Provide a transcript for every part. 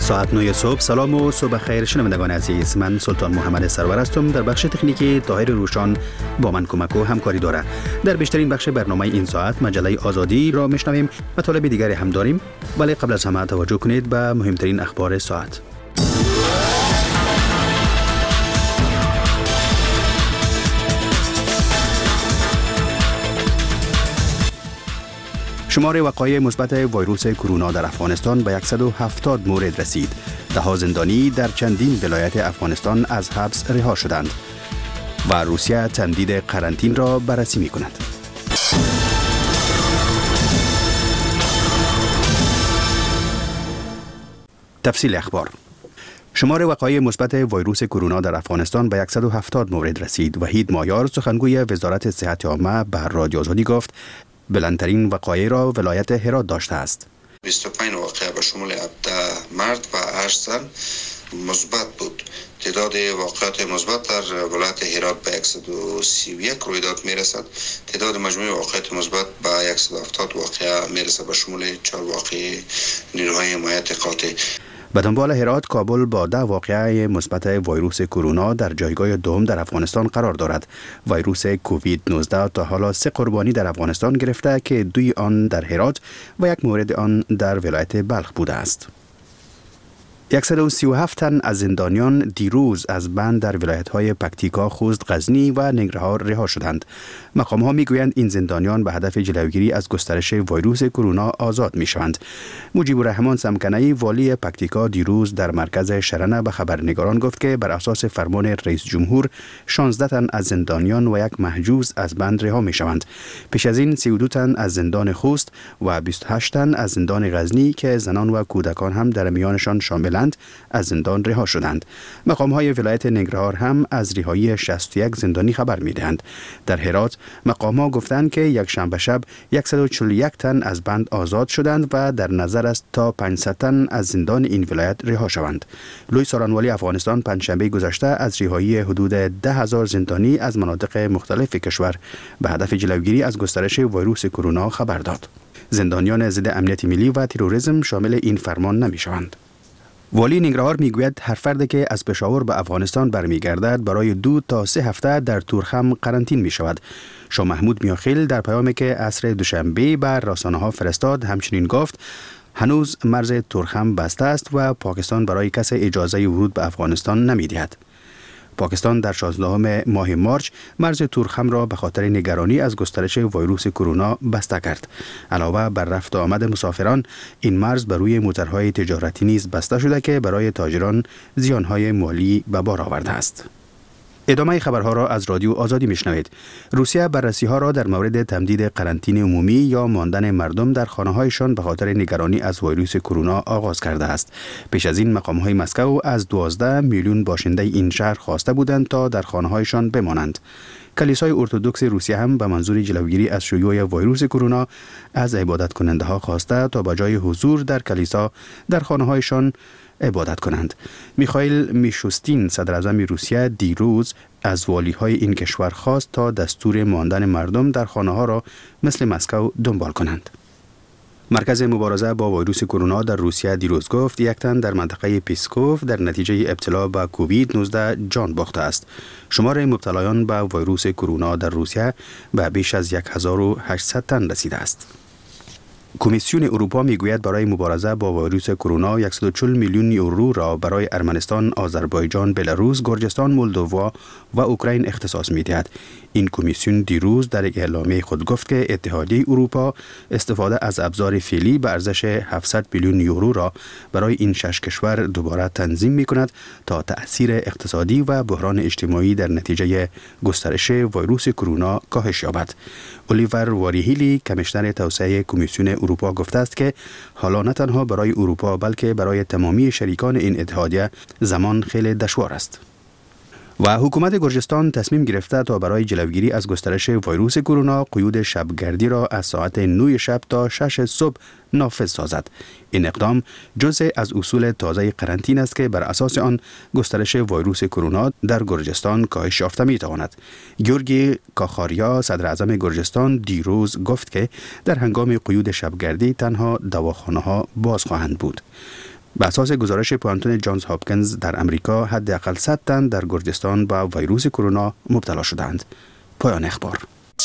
ساعت 9 صبح. سلام و صبح خیر شنوندگان عزیز. من سلطان محمد سرور هستم. در بخش تکنیکی طاهر روشان با من کمک و همکاری داره. در بیشترین بخش برنامه این ساعت مجله آزادی را میشنویم. مطالب دیگری هم داریم، ولی قبل از همه توجه کنید به مهمترین اخبار ساعت. شمار وقایع مثبت ویروس کرونا در افغانستان به 170 مورد رسید. 10 زندانی در چندین ولایت افغانستان از حبس رها شدند و روسیه تمدید قرنطینه را بررسی می کند. تفصیل اخبار. شمار وقایع مثبت ویروس کرونا در افغانستان به 170 مورد رسید. وحید مایار سخنگوی وزارت صحت عامه به رادیو آزادی گفت بلندترین وقایع را ولایت هرات داشته است. 25 واقعه به شمول 17 مرد و 8 زن مثبت بود. تعداد واقعات مثبت در ولایت هرات به 131 رویداد میرسد. تعداد مجموعی واقعات مثبت به 170 واقعه میرسد به شمول 4 واقعه نیروهای حمایت قاطع. به دنبال هرات، کابل با 10 واقعه مثبت ویروس کرونا در جایگاه دوم در افغانستان قرار دارد. ویروس کووید 19 تا حالا 3 قربانی در افغانستان گرفته که 2 آن در هرات و 1 مورد آن در ولایت بلخ بوده است. 137 تن از زندانیان دیروز از بند در ولایت‌های پکتیکا، خوست، غزنی و ننگرهار رها شدند. مقام‌ها می‌گویند این زندانیان به هدف جلوگیری از گسترش ویروس کرونا آزاد می‌شوند. مجیب الرحمن سمکنی، والی پکتیکا، دیروز در مرکز شرنه به خبرنگاران گفت که بر اساس فرمان رئیس جمهور 16 تن از زندانیان و 1 محجوز از بند رها می‌شوند. پیش از این 32 تن از زندان خوست و 28 تن از زندان غزنی که زنان و کودکان هم در میانشان شاملند از زندان رها شدند. مقام‌های ولایت ننگرهار هم از رهایی 61 زندانی خبر می‌دهند. در هرات مقام‌ها گفتند که یک شنبه شب 141 تن از بند آزاد شدند و در نظر است تا 500 تن از زندان این ولایت رها شوند. لوی سارانوالی افغانستان پنجشنبه گذشته از رهایی حدود 10,000 زندانی از مناطق مختلف کشور به هدف جلوگیری از گسترش ویروس کرونا خبر داد. زندانیان ضد امنیت ملی و تروریسم شامل این فرمان نمی‌شوند. والی ننگرهار میگوید هر فردی که از پشاور به افغانستان برمیگردد برای 2 تا 3 هفته در تورخم قرنطینه می شود. شاه محمود میاخیل در پیامی که عصر دوشنبه بر رسانه‌ها فرستاد همچنین گفت هنوز مرز تورخم بسته است و پاکستان برای کسی اجازه ورود به افغانستان نمی‌دهد. پاکستان در 16 ماه مارچ مرز تورخم را به خاطر نگرانی از گسترش ویروس کرونا بسته کرد. علاوه بر رفت و آمد مسافران، این مرز بر روی موترهای تجارتی نیز بسته شده که برای تاجران زیانهای مالی به بار آورده است. ادامه خبرها را از رادیو آزادی میشنوید. روسیه بررسی‌ها را در مورد تمدید قرنطینه عمومی یا ماندن مردم در خانه‌هایشان به خاطر نگرانی از ویروس کرونا آغاز کرده است. پیش از این مقام‌های مسکو از 12 میلیون باشنده این شهر خواسته بودند تا در خانه‌هایشان بمانند. کلیسای ارتدوکس روسیه هم به منظور جلوگیری از شیوع ویروس کرونا از عبادت کننده‌ها خواسته تا به جای حضور در کلیسا در خانه‌هایشان عبادت کنند. میخائیل میشوستین، صدر اعظم روسیه، دیروز از والی‌های این کشور خواست تا دستور ماندن مردم در خانه‌ها را مثل مسکو دنبال کنند. مرکز مبارزه با ویروس کرونا در روسیه دیروز گفت 1 تن در منطقه پیسکوف در نتیجه ابتلا به کووید 19 جان باخته است. شمار مبتلایان به ویروس کرونا در روسیه به بیش از 1800 تن رسیده است. کمیسیون اروپا میگوید برای مبارزه با ویروس کرونا 140 میلیون یورو را برای ارمنستان، آذربایجان، بلاروس، گرجستان، مولدووا و اوکراین اختصاص می‌دهد. این کمیسیون دیروز در یک اعلامیه خود گفت که اتحادیه اروپا استفاده از ابزار فعلی به ارزش 700 میلیون یورو را برای این 6 کشور دوباره تنظیم می‌کند تا تأثیر اقتصادی و بحران اجتماعی در نتیجه گسترش ویروس کرونا کاهش یابد. الیور واریهیلی، کمیشنر توسعه کمیسیون اروپا گفته است که حالا نه تنها برای اروپا بلکه برای تمامی شریکان این اتحادیه زمان خیلی دشوار است. و حکومت گرجستان تصمیم گرفته تا برای جلوگیری از گسترش ویروس کرونا قیود شبگردی را از ساعت 9 شب تا 6 صبح نافذ سازد. این اقدام جزء از اصول تازه قرنطینه است که بر اساس آن گسترش ویروس کرونا در گرجستان کاهش یافته می‌تواند. گیورگی کاخاریا، صدر اعظم گرجستان، دیروز گفت که در هنگام قیود شبگردی تنها دواخانه‌ها باز خواهند بود. به اساس گزارش پوانتون جانز هاپکینز در امریکا حداقل 100 تن در گرجستان با ویروس کرونا مبتلا شدند. پایان اخبار.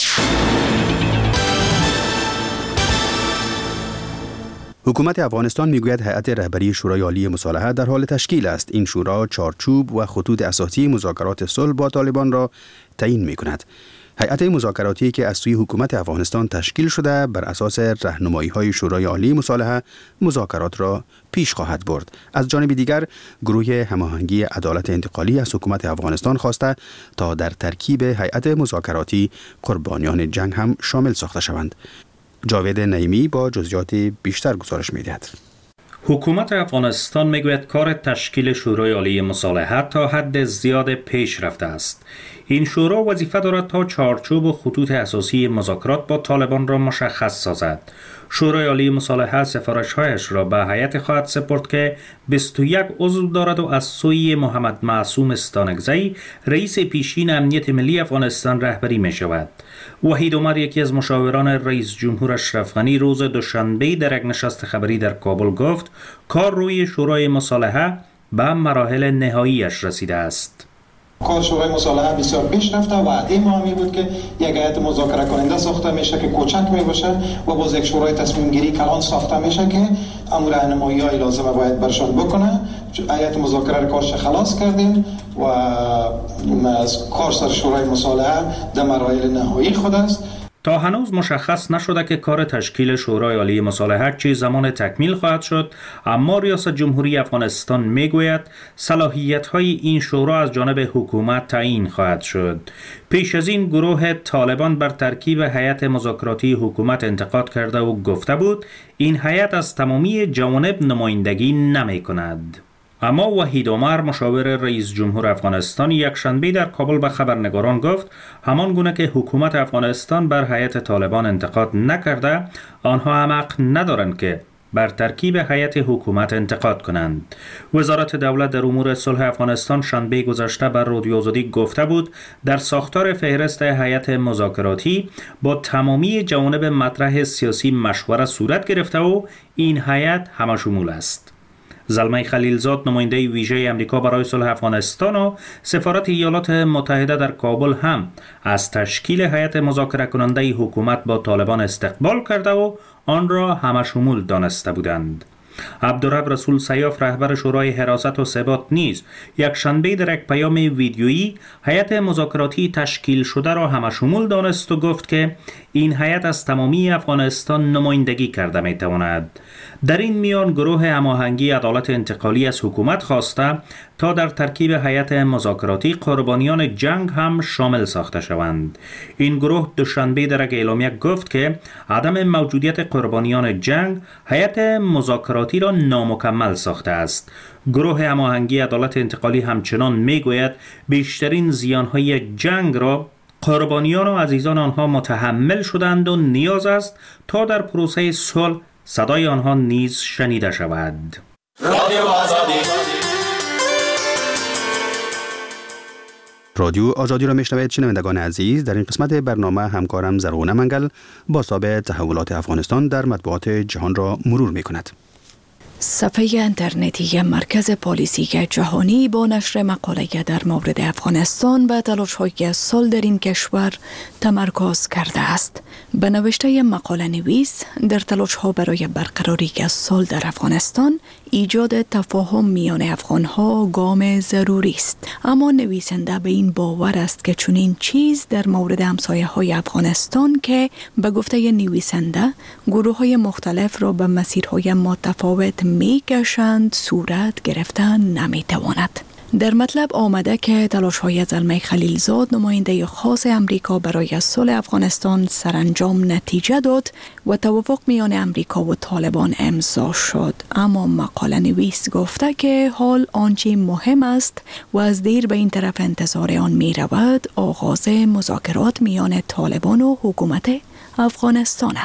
حکومت افغانستان میگوید هیئت رهبری شورای عالی مصالحه در حال تشکیل است. این شورا چارچوب و خطوط اساسی مذاکرات صلح با طالبان را تعیین می‌کند. هیئت مذاکراتی که از سوی حکومت افغانستان تشکیل شده بر اساس راهنمایی‌های شورای عالی مصالحه مذاکرات را پیش خواهد برد. از جانب دیگر گروه هماهنگی عدالت انتقالی از حکومت افغانستان خواسته تا در ترکیب هیئت مذاکراتی قربانیان جنگ هم شامل ساخته شوند. جاوید نعیمی با جزئیات بیشتر گزارش می‌دهد. حکومت افغانستان میگوید کار تشکیل شورای عالی مصالحه تا حد زیاد پیش رفته است. این شورا وظیفه دارد تا چارچوب و خطوط اساسی مذاکرات با طالبان را مشخص سازد. شورای عالی مصالحه سفارش‌هایش را به هیئت خواهد سپرد که 21 عضو دارد و از سوی محمد معصوم استانکزی رئیس پیشین امنیت ملی افغانستان رهبری می شود. وحید عمر یکی از مشاوران رئیس جمهور اشرف غنی روز دوشنبه در یک نشست خبری در کابل گفت کار روی شورای مصالحه به مراحل نهاییش رسیده است. کار شورای مصالحه بسیار پیش رفته و وعده ما می بود که یک هیئت مذاکره کننده ساخته میشه که کوچک می باشه و باز یک شورای تصمیم گیری کلان ساخته میشه که امور راهنمایی‌های لازمه باید برشان بکنه. هیئت مذاکره کارش خلاص کردیم و از کار سر شورای مصالحه در مراحل نهایی خود است. تا هنوز مشخص نشده که کار تشکیل شورای عالی مصالحه چه زمان تکمیل خواهد شد، اما ریاست جمهوری افغانستان میگوید صلاحیت‌های این شورا از جانب حکومت تعیین خواهد شد. پیش از این گروه طالبان بر ترکیب هیئت مذاکراتی حکومت انتقاد کرده و گفته بود این هیئت از تمامی جوانب نمایندگی نمی‌کند. اما وحید عمر مشاور رئیس جمهور افغانستان یک شنبه در کابل به خبرنگاران گفت همان گونه که حکومت افغانستان بر هیئت طالبان انتقاد نکرده، آنها هم حق ندارند که بر ترکیب هیئت حکومت انتقاد کنند. وزارت دولت در امور صلح افغانستان شنبه گذشته بر رادیو آزادی گفته بود در ساختار فهرست هیئت مذاکراتی با تمامی جوانب مطرح سیاسی مشوره صورت گرفته و این هیئت همشمول است. زلمه خلیلزاد نماینده ویژه امریکا برای صلح افغانستان و سفارت ایالات متحده در کابل هم از تشکیل هیئت مذاکره کننده حکومت با طالبان استقبال کرده و آن را همشمول دانسته بودند. عبدالرب رسول سیاف رهبر شورای حراست و ثبات نیز یک شنبه در یک پیام ویدیویی هیئت مذاکراتی تشکیل شده را همشمول دانست و گفت که این هیئت از تمامی افغانستان نمایندگی کرده میتواند. در این میان گروه هماهنگی عدالت انتقالی از حکومت خواسته تا در ترکیب هیئت مذاکراتی قربانیان جنگ هم شامل ساخته شوند. این گروه دوشنبه در یک اعلامیه گفت که عدم موجودیت قربانیان جنگ هیئت مذاکراتی را نامکمل ساخته است. گروه هماهنگی عدالت انتقالی همچنان میگوید بیشترین زیانهای جنگ را قربانیان و عزیزان آنها متحمل شدند و نیاز است تا در پروسه صلح صدای آنها نیز شنیده شود. رادیو آزادی را میشنوید. شنوندگان عزیز، در این قسمت برنامه همکارم زرغونه منگل بازتاب تحولات افغانستان در مطبوعات جهان را مرور میکند. صفحه اینترنتی مرکز پالیسی جهانی با نشر مقاله در مورد افغانستان و تلاش‌های صلح در این کشور تمرکز کرده است. به نوشته مقاله نویس در تلاش‌ها برای برقراری صلح در افغانستان ایجاد تفاهم میان افغان‌ها گام ضروری است، اما نویسنده به این باور است که چنین چیز در مورد همسایه‌های افغانستان که به گفته نویسنده گروه‌های مختلف را به مسیرهای متفاوت می‌کشند صورت گرفتن نمی‌تواند. در مطلب آمده که تلاش‌های زلمه خلیلزاد نماینده خاص امریکا برای صلح افغانستان سرانجام نتیجه داد و توافق میان امریکا و طالبان امضا شد، اما مقاله نویس گفته که حال آنچه مهم است و از دیر به این طرف انتظار آن می رود آغاز مذاکرات میان طالبان و حکومت افغانستان است.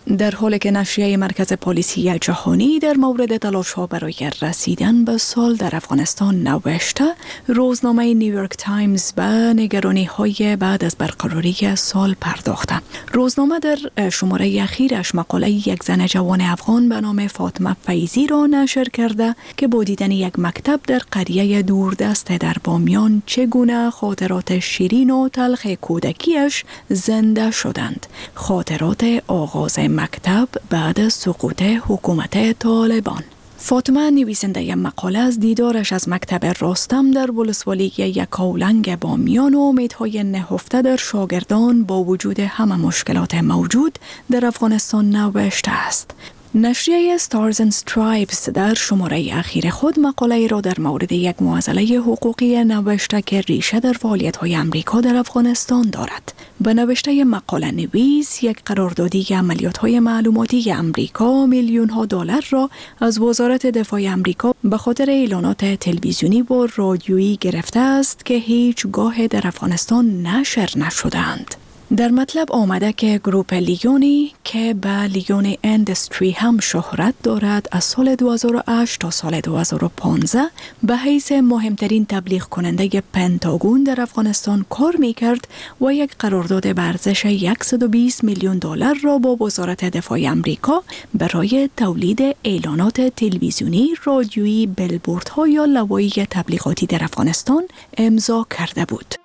در حالی که نشریه مرکز پلیسی جهانی در مورد تلاش‌ها برای رسیدن به صلح در افغانستان نوشته، روزنامه نیویورک تایمز به نگرانی‌های بعد از برقراری صلح پرداخته. روزنامه در شماره اخیرش مقاله یک زن جوان افغان به نام فاطمه فیضی را نشر کرده که با دیدن یک مکتب در قریه دوردست در بامیان چگونه خاطرات شیرین و تلخ کودکیش زنده شدند. خاطرات آغاز مکتب بعد از سقوط حکومت طالبان. فاطمه نویسنده مقاله از دیدارش از مکتب رستم در ولسوالی یکاولنگ بامیان و امیدهای نهفته در شاگردان با وجود همه مشکلات موجود در افغانستان نوشته است. نشریه Stars and Stripes در شماره اخیر خود مقاله را در مورد یک معضله حقوقی نوشته که ریشه در فعالیت‌های امریکا در افغانستان دارد. به نوشته مقاله نویس، یک قراردادی عملیات‌های معلوماتی امریکا میلیون‌ها دلار را از وزارت دفاع امریکا به خاطر اعلانات تلویزیونی و رادیویی گرفته است که هیچگاه در افغانستان نشر نشدند. در مطلب آمده که گروپ لیونی که به لیون اندستری هم شهرت دارد از سال 2008 تا سال 2015 به حیث مهمترین تبلیغ کننده پنتاگون در افغانستان کار می کرد و یک قرارداد به ارزش 120 میلیون دلار را با وزارت دفاع امریکا برای تولید اعلانات تلویزیونی، رادیویی، بیلبوردها یا لوایح تبلیغاتی در افغانستان امضا کرده بود.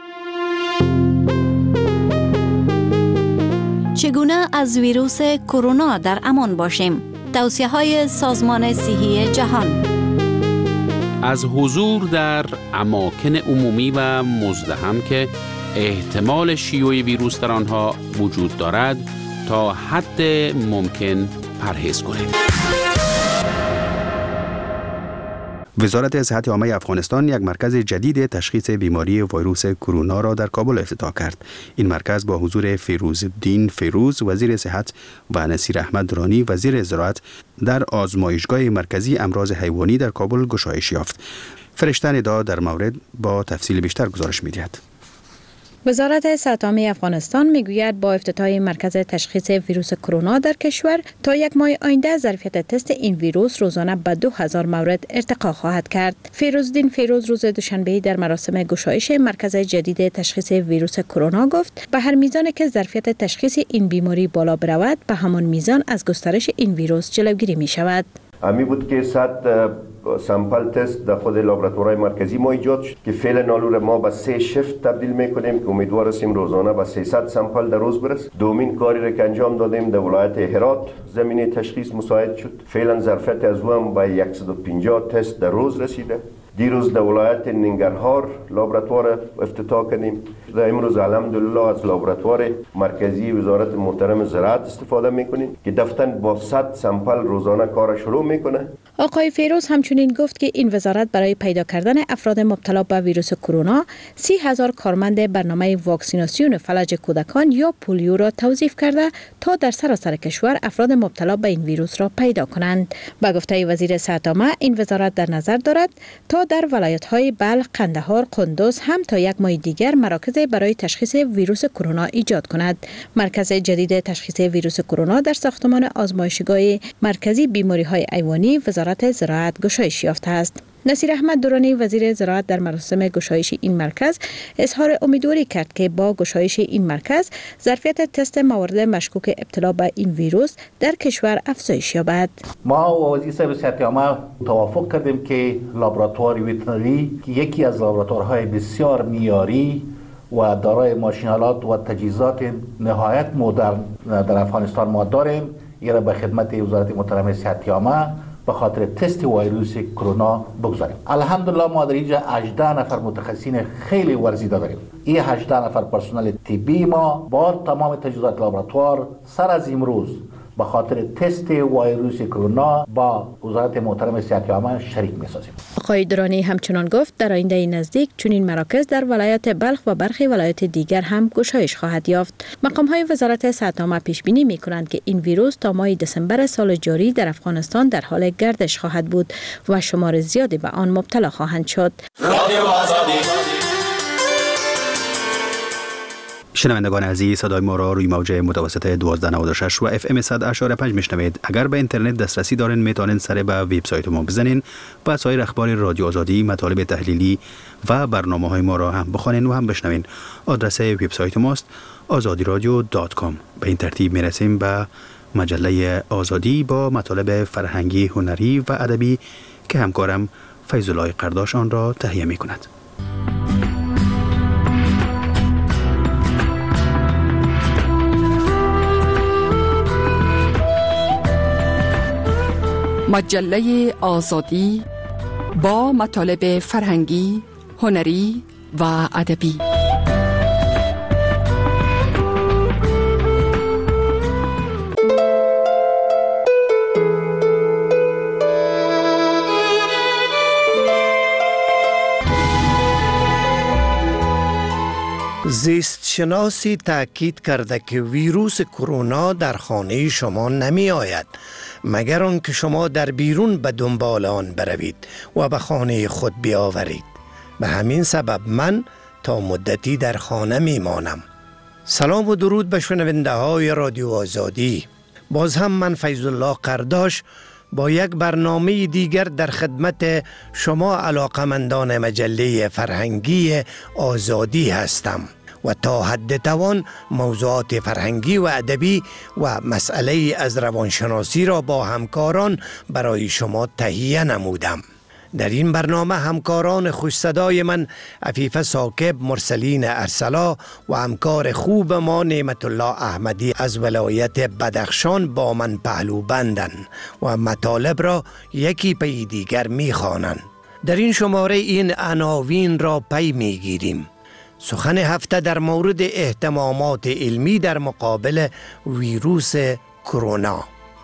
چگونه از ویروس کرونا در امان باشیم؟ توصیه‌های سازمان صحی جهان. از حضور در اماکن عمومی و مزدحم که احتمال شیوع ویروس در آنها وجود دارد تا حد ممکن پرهیز کنید. وزارت صحت عامه افغانستان یک مرکز جدید تشخیص بیماری ویروس کرونا را در کابل افتتاح کرد. این مرکز با حضور فیروزالدین فیروز وزیر صحت و نصیر احمد درانی وزیر زراعت در آزمایشگاه مرکزی امراض حیوانی در کابل گشایش یافت. فرشته ندا در مورد با تفصیل بیشتر گزارش می‌دهد. وزارت صحت عامه افغانستان میگوید با افتتاح مرکز تشخیص ویروس کرونا در کشور تا یک ماه آینده ظرفیت تست این ویروس روزانه به 2000 مورد ارتقا خواهد کرد. فیروزالدین فیروز روز دوشنبه در مراسم گشایش مرکز جدید تشخیص ویروس کرونا گفت به هر میزان که ظرفیت تشخیص این بیماری بالا برود به همان میزان از گسترش این ویروس جلوگیری می شود. امی بود که 100 سامپل تست در خود لابراتوارهای مرکزی ما ایجاد شد که فعلا نالور ما به 3 شفت تبدیل میکنیم که امیدوار هستیم روزانه به 300 سامپل در روز برسیم. دومین کاری را که انجام دادیم در ولایت هرات زمینه تشخیص مساعد شد. فعلا ظرفیت از او هم به 150 تست در روز رسیده. دیروز در ولایت ننگرهار لابراتوار افتتاح کردیم. امروز الحمدلله از لابراتوار مرکزی وزارت محترم زراعت استفاده میکنیم که دفتن با 100 سامپل روزانه کار شروع میکنه. آقای فیروز همچنین گفت که این وزارت برای پیدا کردن افراد مبتلا به ویروس کرونا 30,000 کارمند برنامه واکسیناسیون فلج کودکان یا پولیو را توظیف کرده تا در سراسر کشور افراد مبتلا به این ویروس را پیدا کنند. با گفته وزیر صحت عامه این وزارت در نظر دارد تا در ولایت‌های بلخ، قندهار، قندوز هم تا یک ماه دیگر مراکز برای تشخیص ویروس کرونا ایجاد کند. مرکز جدید تشخیص ویروس کرونا در ساختمان آزمایشگاه مرکزی بیماری‌های حیوانی وزارت زراعت گشایش یافته است. نصیر احمد درانی وزیر زراعت در مراسم گشایش این مرکز اظهار امیدواری کرد که با گشایش این مرکز ظرفیت تست موارد مشکوک ابتلا به این ویروس در کشور افزایش یابد. ما و وزیر صحت عامه توافق کردیم که لابراتوار ویترنری که یکی از لابراتوارهای بسیار معیاری و دارای ماشین‌آلات و تجهیزات نهایت مدرن در افغانستان ما داریم، این را به خدمت وزارت محترم صحت عامه به خاطر تست ویروس کرونا بگذاریم. الحمدلله ما در اینجا 18 نفر متخصصین خیلی ورزیده داریم. این 18 نفر پرسنل طبی ما با تمام تجهیزات لابراتوار سر از امروز به خاطر تست ویروس کرونا با وزارت محترم صحت عامه شریک می‌سازیم. آقای درانی همچنان گفت در آینده نزدیک چنین مراکز در ولایت بلخ و برخی ولایت دیگر هم گشایش خواهد یافت. مقام‌های وزارت صحت عامه پیش بینی می‌کنند که این ویروس تا ماه دسامبر سال جاری در افغانستان در حال گردش خواهد بود و شمار زیادی به آن مبتلا خواهند شد. شنوندگان عزیز، صدای ما را روی موج متوسط 1296 و اف ام 100.5 میشنوید. اگر به اینترنت دسترسی دارین میتونین سر به وبسایت ما بزنین و سایر اخبار رادیو آزادی، مطالب تحلیلی و برنامه‌های ما را هم بخوانین و هم بشنوین. آدرس وبسایت ماست azadiradio.com. به این ترتیب میرسیم به مجله آزادی با مطالب فرهنگی، هنری و ادبی که همکارم فیض الله قرداش آن را تهیه می‌کند. مجله آزادی با مطالب فرهنگی، هنری و ادبی. زیست شناسی تأکید کرده که ویروس کرونا در خانه شما نمی آید مگر آنکه شما در بیرون به دنبال آن بروید و به خانه خود بیاورید. به همین سبب من تا مدتی در خانه می مانم. سلام و درود به شنونده های رادیو آزادی. باز هم من فیض الله قرداش با یک برنامه دیگر در خدمت شما علاقمندان مجله فرهنگی آزادی هستم و تا حد توان موضوعات فرهنگی و ادبی و مسئله از روانشناسی را با همکاران برای شما تهیه نمودم. در این برنامه همکاران خوش صدای من عفیفه ثاقب، مرسلین ارسلا و همکار خوب ما نعمت الله احمدی از ولایت بدخشان با من پهلو بندند و مطالب را یکی پی دیگر می خوانند. در این شماره این عناوین را پی می گیریم. سخن هفته در مورد اهتمامات علمی در مقابل ویروس کرونا،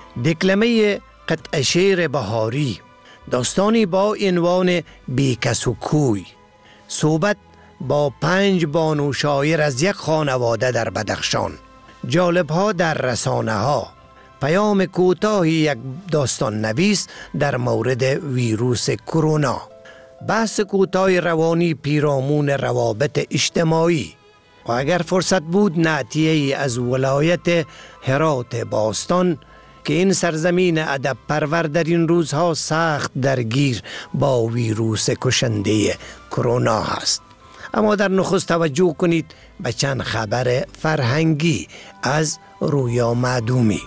دکلمه قطع شعر بهاری، داستانی با عنوان بیکس و کوی، صحبت با 5 بانو شاعر از یک خانواده در بدخشان، جالب‌ها در رسانه‌ها، پیام کوتاهی یک داستان نویس در مورد ویروس کرونا، بحث کوتاه روانی پیرامون روابط اجتماعی و اگر فرصت بود نعتیه‌ای از ولایت هرات باستان که این سرزمین ادب پرور در این روزها سخت درگیر با ویروس کشنده کرونا است. اما در نخست توجه کنید به چند خبر فرهنگی از رویا معدومی.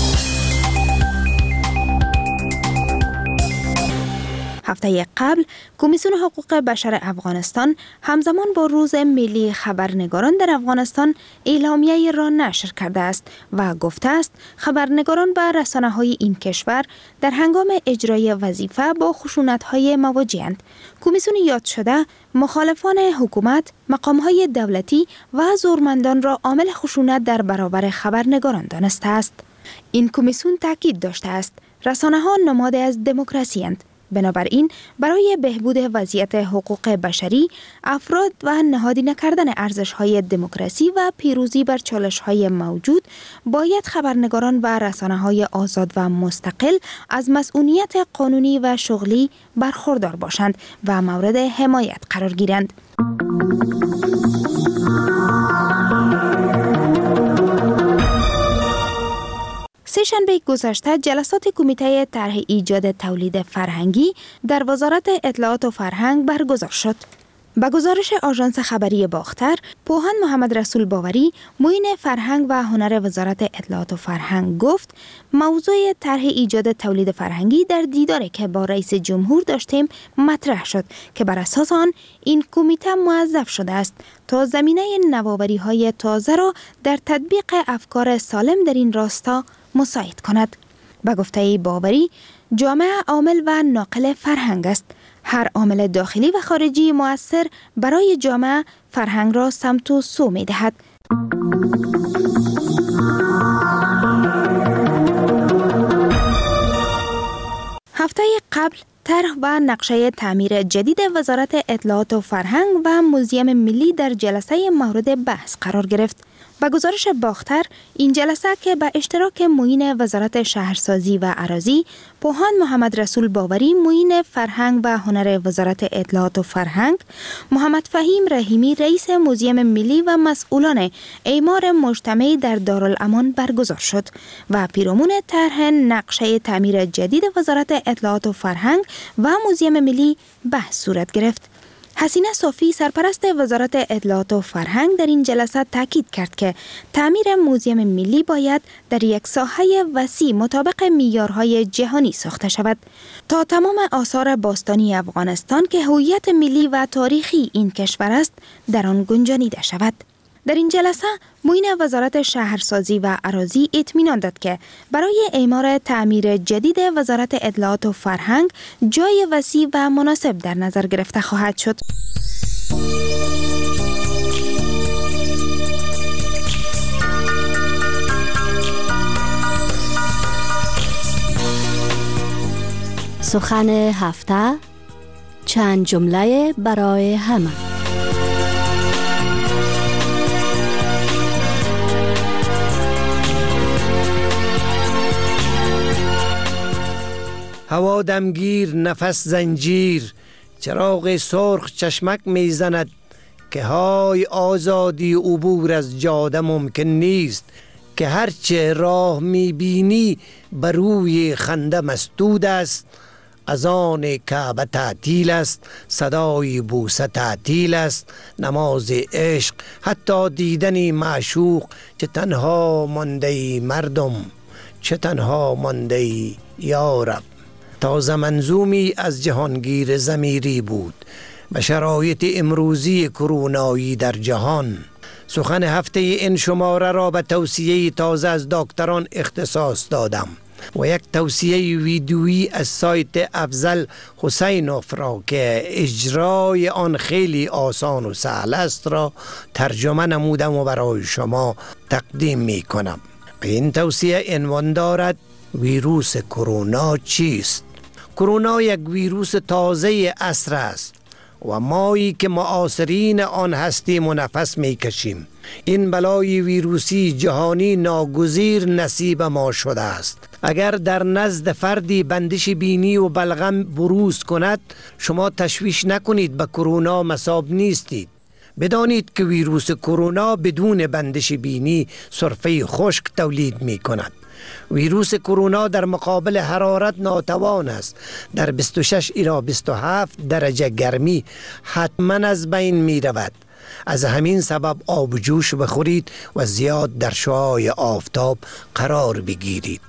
هفته قبل کمیسیون حقوق بشر افغانستان همزمان با روز ملی خبرنگاران در افغانستان اعلامیه را نشر کرده است و گفته است خبرنگاران به رسانه‌های این کشور در هنگام اجرای وظیفه با خشونت‌های مواجه‌اند. کمیسیون یاد شده مخالفان حکومت، مقام‌های دولتی و زورمندان را عامل خشونت در برابر خبرنگاران دانسته است. این کمیسیون تاکید داشته است رسانه‌ها نماد از دموکراسی اند. بنابراین برای بهبود وضعیت حقوق بشری، افراد و نهادی نکردن ارزش‌های دموکراسی و پیروزی بر چالش‌های موجود، باید خبرنگاران و رسانه‌های آزاد و مستقل از مسئولیت قانونی و شغلی برخوردار باشند و مورد حمایت قرار گیرند. سه‌شنبه گذشته جلسات کمیته طرح ایجاد تولید فرهنگی در وزارت اطلاعات و فرهنگ برگزار شد. به گزارش آژانس خبری باختر، پوهان محمد رسول باوری، معین فرهنگ و هنر وزارت اطلاعات و فرهنگ گفت موضوع طرح ایجاد تولید فرهنگی در دیداری که با رئیس جمهور داشتیم مطرح شد که بر اساس آن این کمیته موظف شده است تا زمینه نوآوری‌های تازه را در تطبیق افکار سالم در این راستا مساعد کند. به گفته باوری، جامعه عامل و ناقل فرهنگ است. هر عامل داخلی و خارجی مؤثر برای جامعه فرهنگ را سمت و سو می دهد. هفته قبل طرح و نقشه تعمیر جدید وزارت اطلاعات و فرهنگ و موزیم ملی در جلسه مورد بحث قرار گرفت. به گزارش باختر، این جلسه که به اشتراک معین وزارت شهرسازی و اراضی، پوهان محمد رسول باوری معین فرهنگ و هنر وزارت اطلاعات و فرهنگ، محمد فهیم رحیمی رئیس موزیم ملی و مسئولان اعمار مجتمعی در دارالامان برگزار شد و پیرامون طرح نقشه تعمیر جدید وزارت اطلاعات و فرهنگ و موزیم ملی بحث صورت گرفت. حسینه صافی سرپرست وزارت اطلاعات و فرهنگ در این جلسه تاکید کرد که تعمیر موزیم ملی باید در یک ساحه وسیع مطابق معیارهای جهانی ساخته شود تا تمام آثار باستانی افغانستان که هویت ملی و تاریخی این کشور است در آن گنجانیده شود. در این جلسه معین وزارت شهرسازی و اراضی اطمینان داد که برای اعمار تعمیر جدید وزارت اطلاعات و فرهنگ جای وسیع و مناسب در نظر گرفته خواهد شد. سخن هفته، چند جمله برای همه. هوا دمگیر، نفس زنجیر، چراغ سرخ چشمک میزند که های آزادی عبور از جاده ممکن نیست، که هرچه راه میبینی بر روی خنده مسدود است. از آن کعبه تعطیل است، صدای بوسه تعطیل است، نماز عشق، حتی دیدن معشوق. چه تنها مانده ای مردم، چه تنها مانده ای یارب. تازه منظومی از جهانگیر ضمیری بود به شرایط امروزی کرونایی در جهان. سخن هفته این شماره را به توصیه تازه از دکتران اختصاص دادم و یک توصیه ویدیویی از سایت افضل حسینوف را که اجرای آن خیلی آسان و سهل است را ترجمه نمودم و برای شما تقدیم می کنم. این توصیه عنوان دارد: ویروس کرونا چیست؟ کرونا یک ویروس تازه عصر است و مایی که معاصرین آن هستیم و نفس می کشیم. این بلای ویروسی جهانی ناگزیر نصیب ما شده است. اگر در نزد فردی بندش بینی و بلغم بروز کند، شما تشویش نکنید، به کرونا مصاب نیستید. بدانید که ویروس کرونا بدون بندش بینی سرفه خشک تولید می کند. ویروس کرونا در مقابل حرارت ناتوان است. در 26 الی 27 درجه گرمی حتما از بین می رود. از همین سبب آب جوش بخورید و زیاد در شعاع آفتاب قرار بگیرید.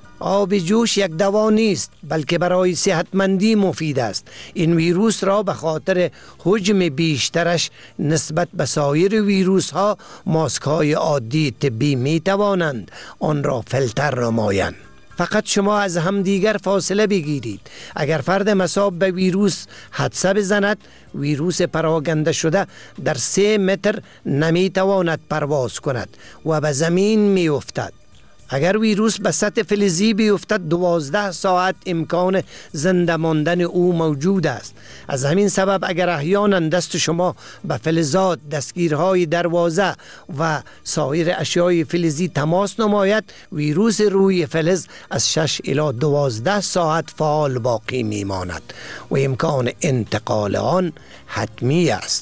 آب جوش یک دوا نیست، بلکه برای صحتمندی مفید است. این ویروس را به خاطر حجم بیشترش نسبت به سایر ویروس ها، ماسک های عادی طبی می توانند آن را فیلتر نمایند. فقط شما از همدیگر فاصله بگیرید. اگر فرد مصاب به ویروس حدسه بزند، ویروس پراگنده شده در 3 متر نمی تواند پرواز کند و به زمین می افتد. اگر ویروس به سطح فلزی بیفتد 12 ساعت امکان زنده ماندن او موجود است. از همین سبب اگر احیانا دست شما به فلزات، دستگیرهای دروازه و سایر اشیای فلزی تماس نماید، ویروس روی فلز از 6 الی 12 ساعت فعال باقی میماند و امکان انتقال آن حتمی است.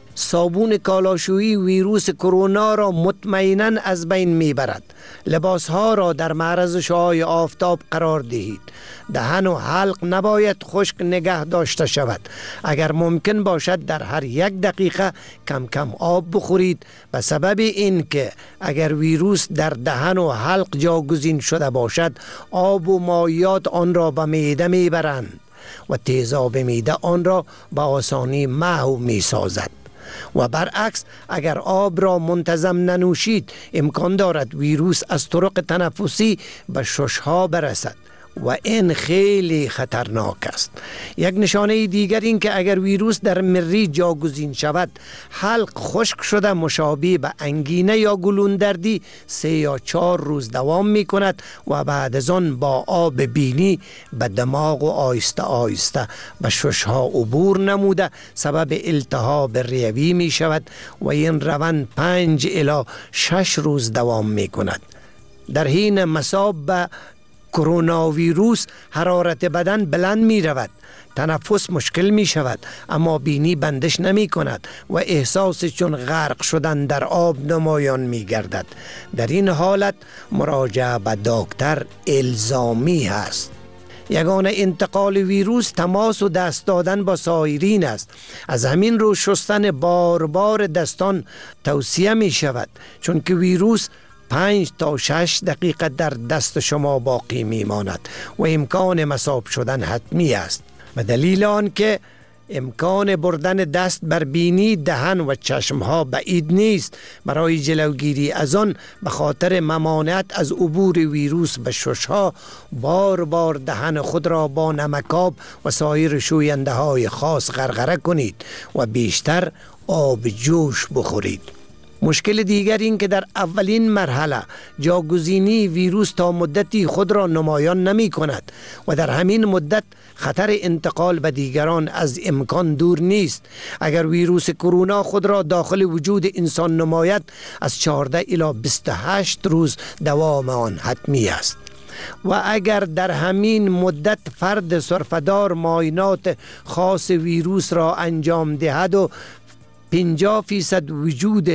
صابون کالاشویی ویروس کرونا را مطمئناً از بین میبرد. لباسها را در معرض شعاع آفتاب قرار دهید. دهن و حلق نباید خشک نگه داشته شود. اگر ممکن باشد در هر 1 دقیقه کم کم آب بخورید، به سبب این که اگر ویروس در دهن و حلق جاگزین شده باشد، آب و مایعات آن را به معده میبرند و تیزاب معده آن را به آسانی محو میسازد. و برعکس اگر آب را منتظم ننوشید، امکان دارد ویروس از طرق تنفسی به ششها برسد و این خیلی خطرناک است. یک نشانه دیگر این که اگر ویروس در مری جاگزین شود، حلق خشک شده مشابه به انگینه یا گلوندردی 3 یا 4 روز دوام می کند و بعد از آن با آب بینی به دماغ و آیسته آیسته به ششها عبور نموده سبب التهاب ریوی می شود و این روند 5 الی 6 روز دوام می کند. در حین مصاب به کرونا ویروس حرارت بدن بلند می رود، تنفس مشکل می شود اما بینی بندش نمی کند و احساس چون غرق شدن در آب نمایان می گردد. در این حالت مراجعه به دکتر الزامی است. یگانه انتقال ویروس تماس و دست دادن با سایرین است. از همین رو شستن بار بار دستان توصیه می شود، چون که ویروس 5 تا 6 دقیقه در دست شما باقی می ماند و امکان مصاب شدن حتمی است. به دلیل آن که امکان بردن دست بر بینی، دهن و چشمها بعید نیست. برای جلوگیری از آن به خاطر ممانعت از عبور ویروس به ششها بار بار دهن خود را با نمکاب و سایر شوینده های خاص غرغره کنید و بیشتر آب جوش بخورید. مشکل دیگر این که در اولین مرحله جاگزینی ویروس تا مدتی خود را نمایان نمی کند و در همین مدت خطر انتقال به دیگران از امکان دور نیست. اگر ویروس کرونا خود را داخل وجود انسان نماید، از 14 الی 28 روز دوام آن حتمی است. و اگر در همین مدت فرد سرفه‌دار معاینات خاص ویروس را انجام دهد و 50% وجود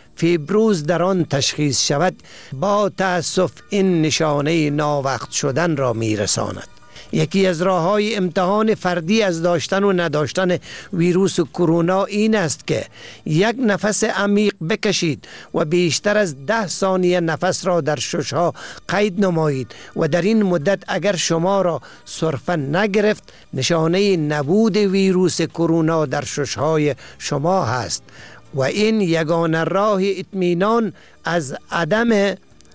فیبروز در آن تشخیص شود، با تأسف این نشانه ناوقت شدن را میرساند. یکی از راه‌های امتحان فردی از داشتن و نداشتن ویروس کرونا این است که یک نفس عمیق بکشید و بیشتر از 10 ثانیه نفس را در ششها قید نمایید و در این مدت اگر شما را سرفه نگرفت، نشانه نبود ویروس کرونا در ششهای شما هست و این یگانه راه اطمینان از عدم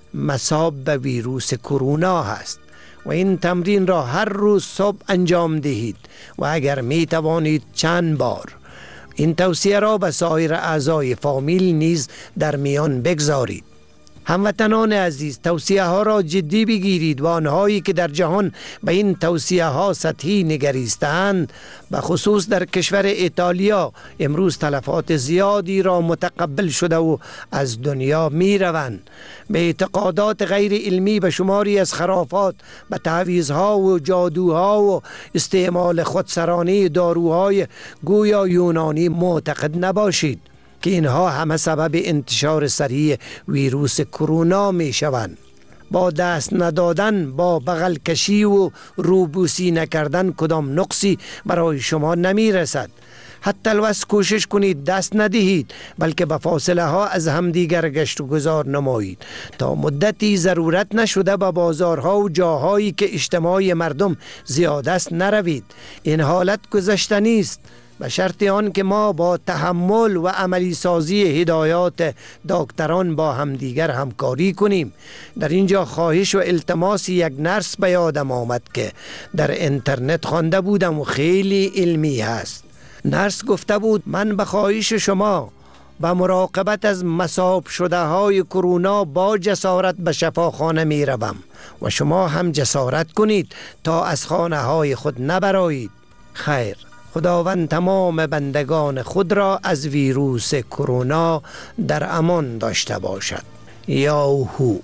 مصاب به ویروس کرونا هست. و این تمرین را هر روز صبح انجام دهید و اگر می توانید چند بار. این توصیه را به سایر اعضای فامیل نیز در میان بگذارید. هموطنان عزیز، توصیه ها را جدی بگیرید و آنهایی که در جهان به این توصیه ها سطحی نگریستند، به خصوص در کشور ایتالیا امروز تلفات زیادی را متقبل شده و از دنیا می روند. به اعتقادات غیر علمی، به شماری از خرافات، به تعویضها و جادوها و استعمال خودسرانه داروهای گویا یونانی معتقد نباشید که اینها همه سبب انتشار سریع ویروس کرونا می شوند. با دست ندادن، با بغل کشی و روبوسی نکردن کدام نقصی برای شما نمی رسد. حتی الوس کوشش کنید دست ندهید، بلکه به فاصله ها از همدیگر گشت و گذار نمایید تا مدتی ضرورت نشده به بازارها و جاهایی که اجتماع مردم زیاد است نروید. این حالت گذشتنی است، به شرط آن که ما با تحمل و عملی سازی هدایات دکتران با همدیگر همکاری کنیم. در اینجا خواهش و التماس یک نرس به یادم آمد که در اینترنت خوانده بودم و خیلی علمی هست. نرس گفته بود من به خواهش شما به مراقبت از مصاب شده های کرونا با جسارت به شفاخانه می روم و شما هم جسارت کنید تا از خانه های خود نبرایید. خیر، خداوند تمام بندگان خود را از ویروس کرونا در امان داشته باشد. یاهو.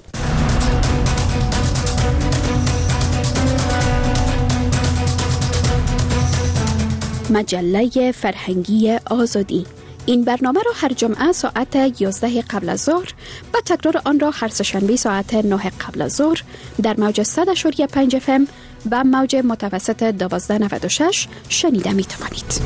مجله فرهنگی آزادی. این برنامه را هر جمعه ساعت 11 قبل از ظهر و تکرار آن را هر سه‌شنبه ساعت 9 قبل از ظهر در موج 100.5 FM و موج متوسط 1296 شنیده می توانید.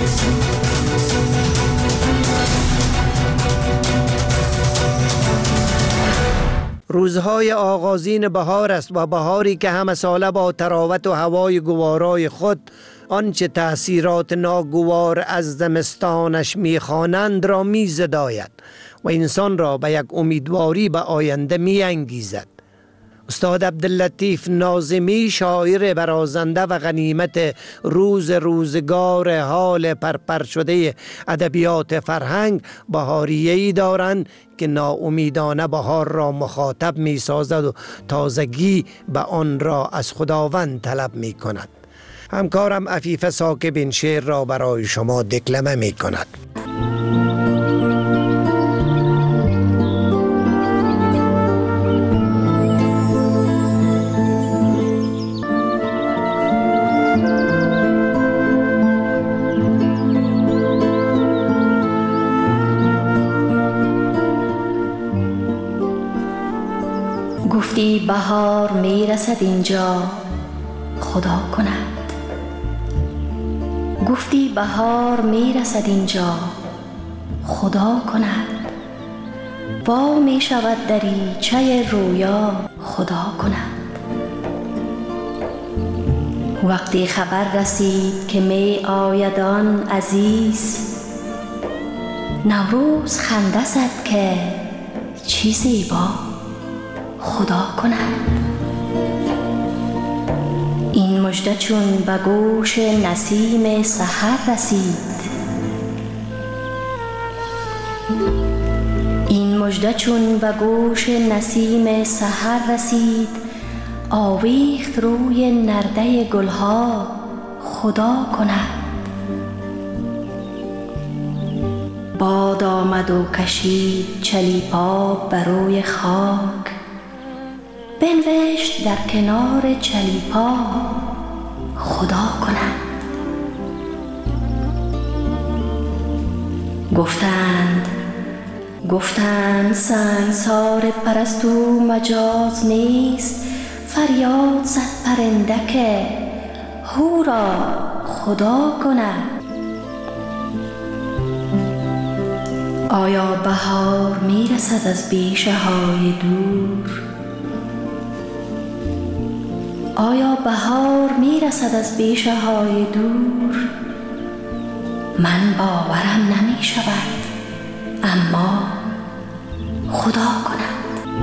روزهای آغازین بهار است و بهاری که همه ساله با تراوت و هوای گوارای خود آنچه تأثیرات ناگوار از زمستانش می‌خوانند را می‌زداید و انسان را به یک امیدواری به آینده می‌انگیزد. استاد عبداللطیف ناظمی شاعر برازنده و غنیمت روزگار حال پرپر شده ادبیات فرهنگ بهاریه‌ای دارند که ناامیدانه بهار را مخاطب می سازد و تازگی به آن را از خداوند طلب می کند. همکارم عفیفه ساکب این شعر را برای شما دکلمه می کند. گفتی بهار می رسد اینجا خدا کند. گفتی بهار می رسد اینجا خدا کند. وا می شود دریچه رویا خدا کند. وقتی خبر رسید که می آید آن عزیز، نوروز خنده زد که چی زیبا خدا کند. این مژده چون به گوش نسیم سحر رسید، این مژده چون به گوش نسیم سحر رسید، آویخت روی نرده گلها خدا کند. باد آمد و کشید چلیپا بر روی خاک، بنوشت در کنار چلیپا خدا کند. گفتند سنگسار پرستو مجاز نیست، فریاد زد پرنده که هورا خدا کند. آیا بهار می رسد از بیشه های دور؟ آیا بهار می رسد از بیشه های دور؟ من باورم نمی شود، اما خدا کند.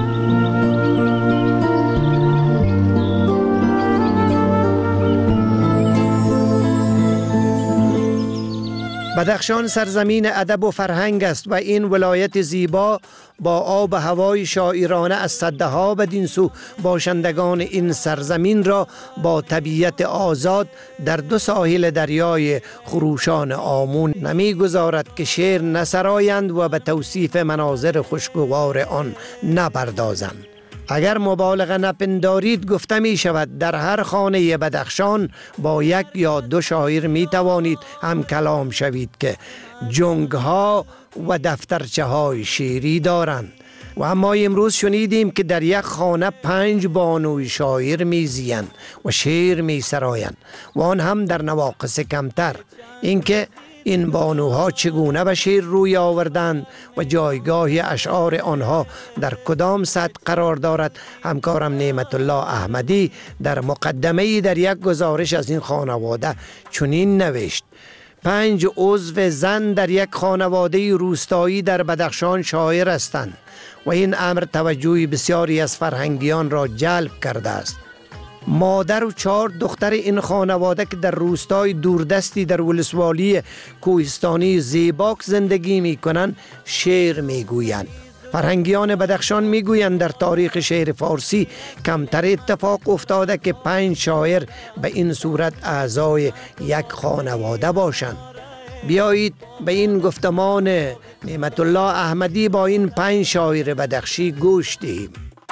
بدخشان سرزمین ادب و فرهنگ است و این ولایت زیبا با آب و هوای شاعرانه از صدها بدین سو باشندگان این سرزمین را با طبیعت آزاد در دو ساحل دریای خروشان آمون نمیگذارد که شعر نسرایند و به توصیف مناظر خوشگوار آن نپردازند. اگر مبالغه نپندارید گفته می شود در هر خانه بدخشان با یک یا دو شاعر می توانید هم کلام شوید که جنگ ها و دفترچه های شعری دارند. و اما امروز شنیدیم که در یک خانه 5 بانوی شاعر می زیند و شعر می سرایند و آن هم در نواقص کمتر. اینکه این بانوها چگونه به شعر روی آوردند و جایگاه اشعار آنها در کدام سطح قرار دارد، همکارم نعمت الله احمدی در مقدمه‌ای در یک گزارش از این خانواده چنین نوشت: 5 عضو زن در یک خانواده روستایی در بدخشان شاعر هستند و این امر توجه بسیاری از فرهنگیان را جلب کرده است. مادر و 4 دختر این خانواده که در روستای دوردستی در ولسوالی کوهستانی زیباک زندگی می کنند شعر می گویند. فرهنگیان بدخشان می گویند در تاریخ شعر فارسی کمتر اتفاق افتاده که 5 شاعر به این صورت اعضای یک خانواده باشند. بیایید به این گفتمان نعمت الله احمدی با این 5 شاعر بدخشی گوش دهیم.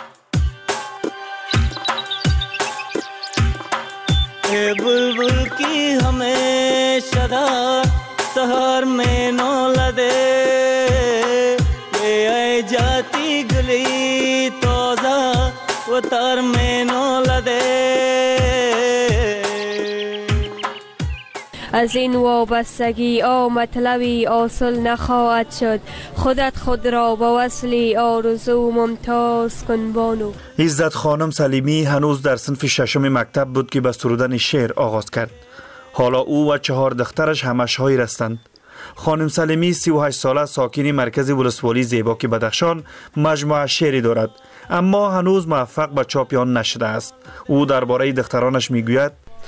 बुलबुल की हमेशा सहर में नौला दे ये आए जाती गली तोजा वो तार में नौला दे از این وابستگی مطلبی حاصل نخواهد شد. خودت خود را با وصلی آرزو ممتاز کن بانو. عزت خانم سلیمی هنوز در صنف 6 مکتب بود که به سرودن شعر آغاز کرد. حالا او و 4 دخترش همه شاعر هستند. خانم سلیمی 38 ساله ساکن مرکز ولسوالی زیباک بدخشان مجموعه شعری دارد. اما هنوز موفق به چاپ آن نشده است. او درباره دخترانش میگوید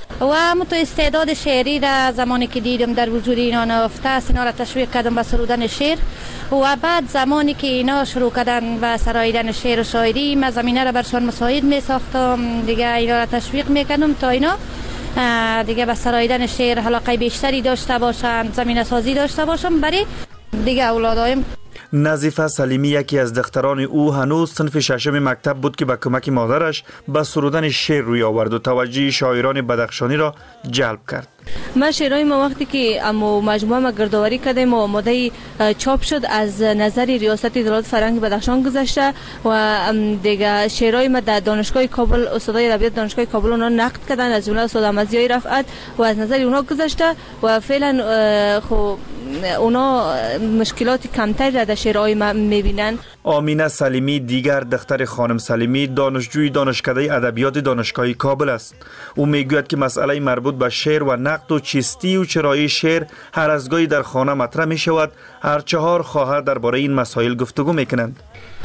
و من تو استعداد شعری را زمانی که دیدم در وجود اینا نهفته است، اینا را تشویق کردم به سرودن شعر و بعد زمانی که اینا شروع کردن به سراییدن شعر و شاعری، من زمینه را برشان مساعد می ساختم دیگه، اینا را تشویق میکردم تا اینا دیگه به سراییدن شعر علاقه بیشتری داشته باشن، زمینه سازی داشته باشم برای دیگه اولادایم. نظیفه سلیمی یکی از دختران او هنوز صنف ششم مکتب بود که با کمک مادرش به سرودن شعر روی آورد و توجه شاعران بدخشانی را جلب کرد. ما شعرهای ما وقتی که مجموعه ما گردآوری کردیم و آماده چاپ شد، از نظر ریاست اطلاعات فرهنگ بدخشان گذشته و دیگه شعرهای ما در دانشگاه کابل استادای ادبیات دانشگاه کابل اونا نقد کردن، از جمله استاد احمدضیای رفعت و از نظر اونا گذشته و فعلا خب اونا مشکلات کمتری را در شعرهای ما میبینن. آمینه سلیمی دیگر دختر خانم سلیمی دانشجوی دانشکده ادبیات دانشگاه کابل است. او میگوید که مسئله مربوط به شعر و نقد و چیستی و چرایی شعر هر از گاهی در خانه مطرح می شود. هر 4 خواهر درباره این مسائل گفتگو میکنند.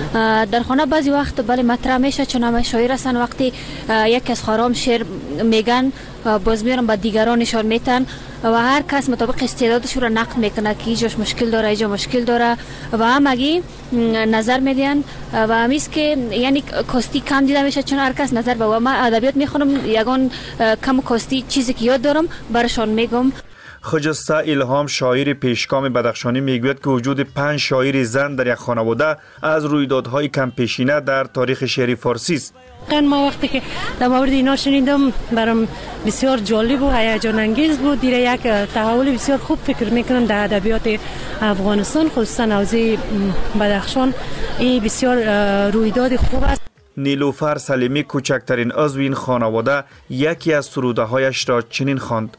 در خانه بعضی وقت بله مطرح میشه، چون همه شاعر هستن، وقتی یک از خارام شعر میگن باز میارن با دیگرانشان میتن و هر کس مطابق استعدادش رو نقد میکنه که اینجاش مشکل داره اینجا مشکل داره و همگی نظر میدن و همیست که یعنی کاستی کم دیده میشه، چون هر کس نظر به و من ادبیات میخونم یگان کم کاستی چیزی که یاد دارم برشان میگم. خجسته الهام شاعر پیشگام بدخشانی میگوید که وجود 5 شاعر زن در یک خانواده از رویدادهای کم پیشینه در تاریخ شعر فارسی است. ما وقتی که در مورد اینا شنیدم برام بسیار جالب و هیجان انگیز بود. دیره یک تحول بسیار خوب فکر میکنم در ادبیات افغانستان، خصوصا حوزه بدخشان این بسیار رویداد خوب است. نیلوفر سلیمی کوچکترین عضو این خانواده یکی از سروده هایش را چنین خواند: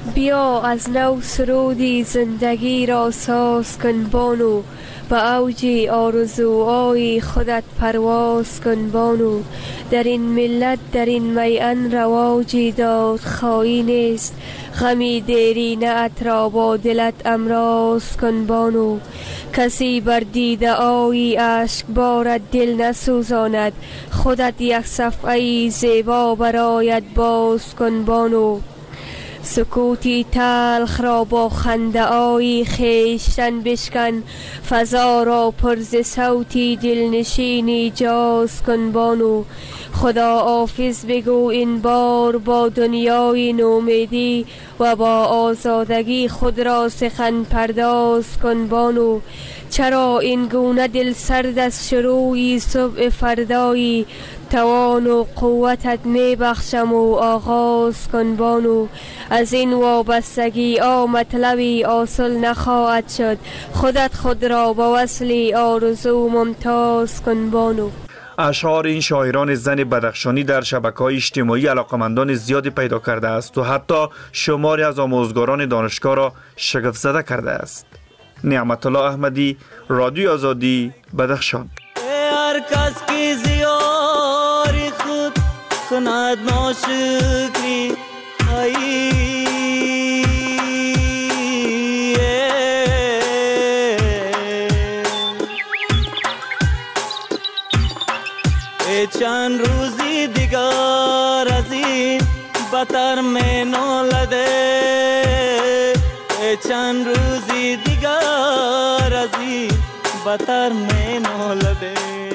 بیا از نو سرودی زندگی را ساز کن بانو، به اوج آرزوهای خودت پرواز کن بانو. در این ملت در این میان رواجی داد خواهی نیست، غمی دیرینه ات را با دلت امراض کن بانو. کسی بر دیده آیی اشک بارد دل نسوزاند، خودت یک صفحه زیبا برایت باز کن بانو. سکوتی تلخ را با خنده آیی خویشتن بشکن، فضا را پر ز صوتی دلنشینی جاز کن بانو. خدا حافظ بگو این بار با دنیای نومیدی و با آزادگی خود را سخن پرداز کن بانو. چرا این گونه دل سرد از شروعی صبح فردایی، توان و قوتت می بخشم و آغاز کن بانو. از این وابستگی مطلبی حاصل نخواهد شد، خود را با وصلی آرزو ممتاز کن بانو. اشعار این شاعران زن بدخشانی در شبکه‌های اجتماعی علاقمندان زیادی پیدا کرده است و حتی شماری از آموزگاران دانشگاه را شگفت زده کرده است. نعمت الله احمدی، رادیو آزادی، بدخشان. هر کس کی زیاری خود کند ناشکری چند روزی دیگر از این بتر می نولده، چند روزی دیگر از این بتر می نولده.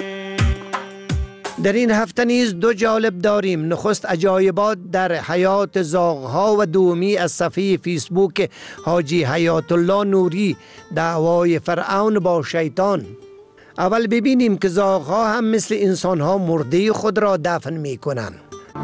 در این هفته نیز 2 جالب داریم. نخست عجایبات در حیات زاغها و دومی از صفحه فیسبوک حاجی حیات الله نوری، دعوای فرعون با شیطان. اول ببینیم که زاغها هم مثل انسانها مرده خود را دفن می کنند.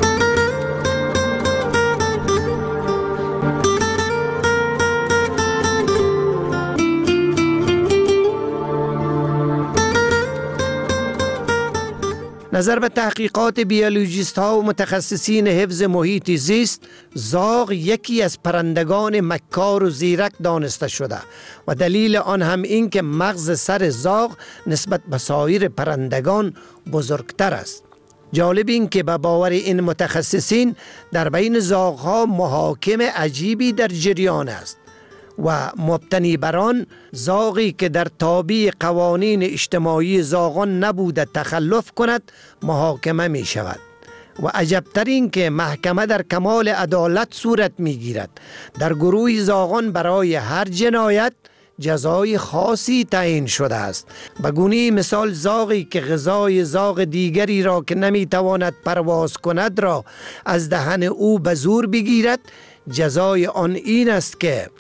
نظر به تحقیقات بیولوژیست ها و متخصصین حفظ محیط زیست، زاغ یکی از پرندگان مکار و زیرک دانسته شده و دلیل آن هم این که مغز سر زاغ نسبت به سایر پرندگان بزرگتر است. جالب این که به باور این متخصصین در بین زاغ ها محاکم عجیبی در جریان است. و مبتنی بران زاغی که در تابع قوانین اجتماعی زاغان نبوده تخلف کند محاکمه می شود. و عجبترین که محکمه در کمال عدالت صورت می گیرد. در گروه زاغان برای هر جنایت جزای خاصی تعیین شده است. به گونه مثال زاغی که غذای زاغ دیگری را که نمی تواند پرواز کند را از دهن او به زور بگیرد، جزای آن این است که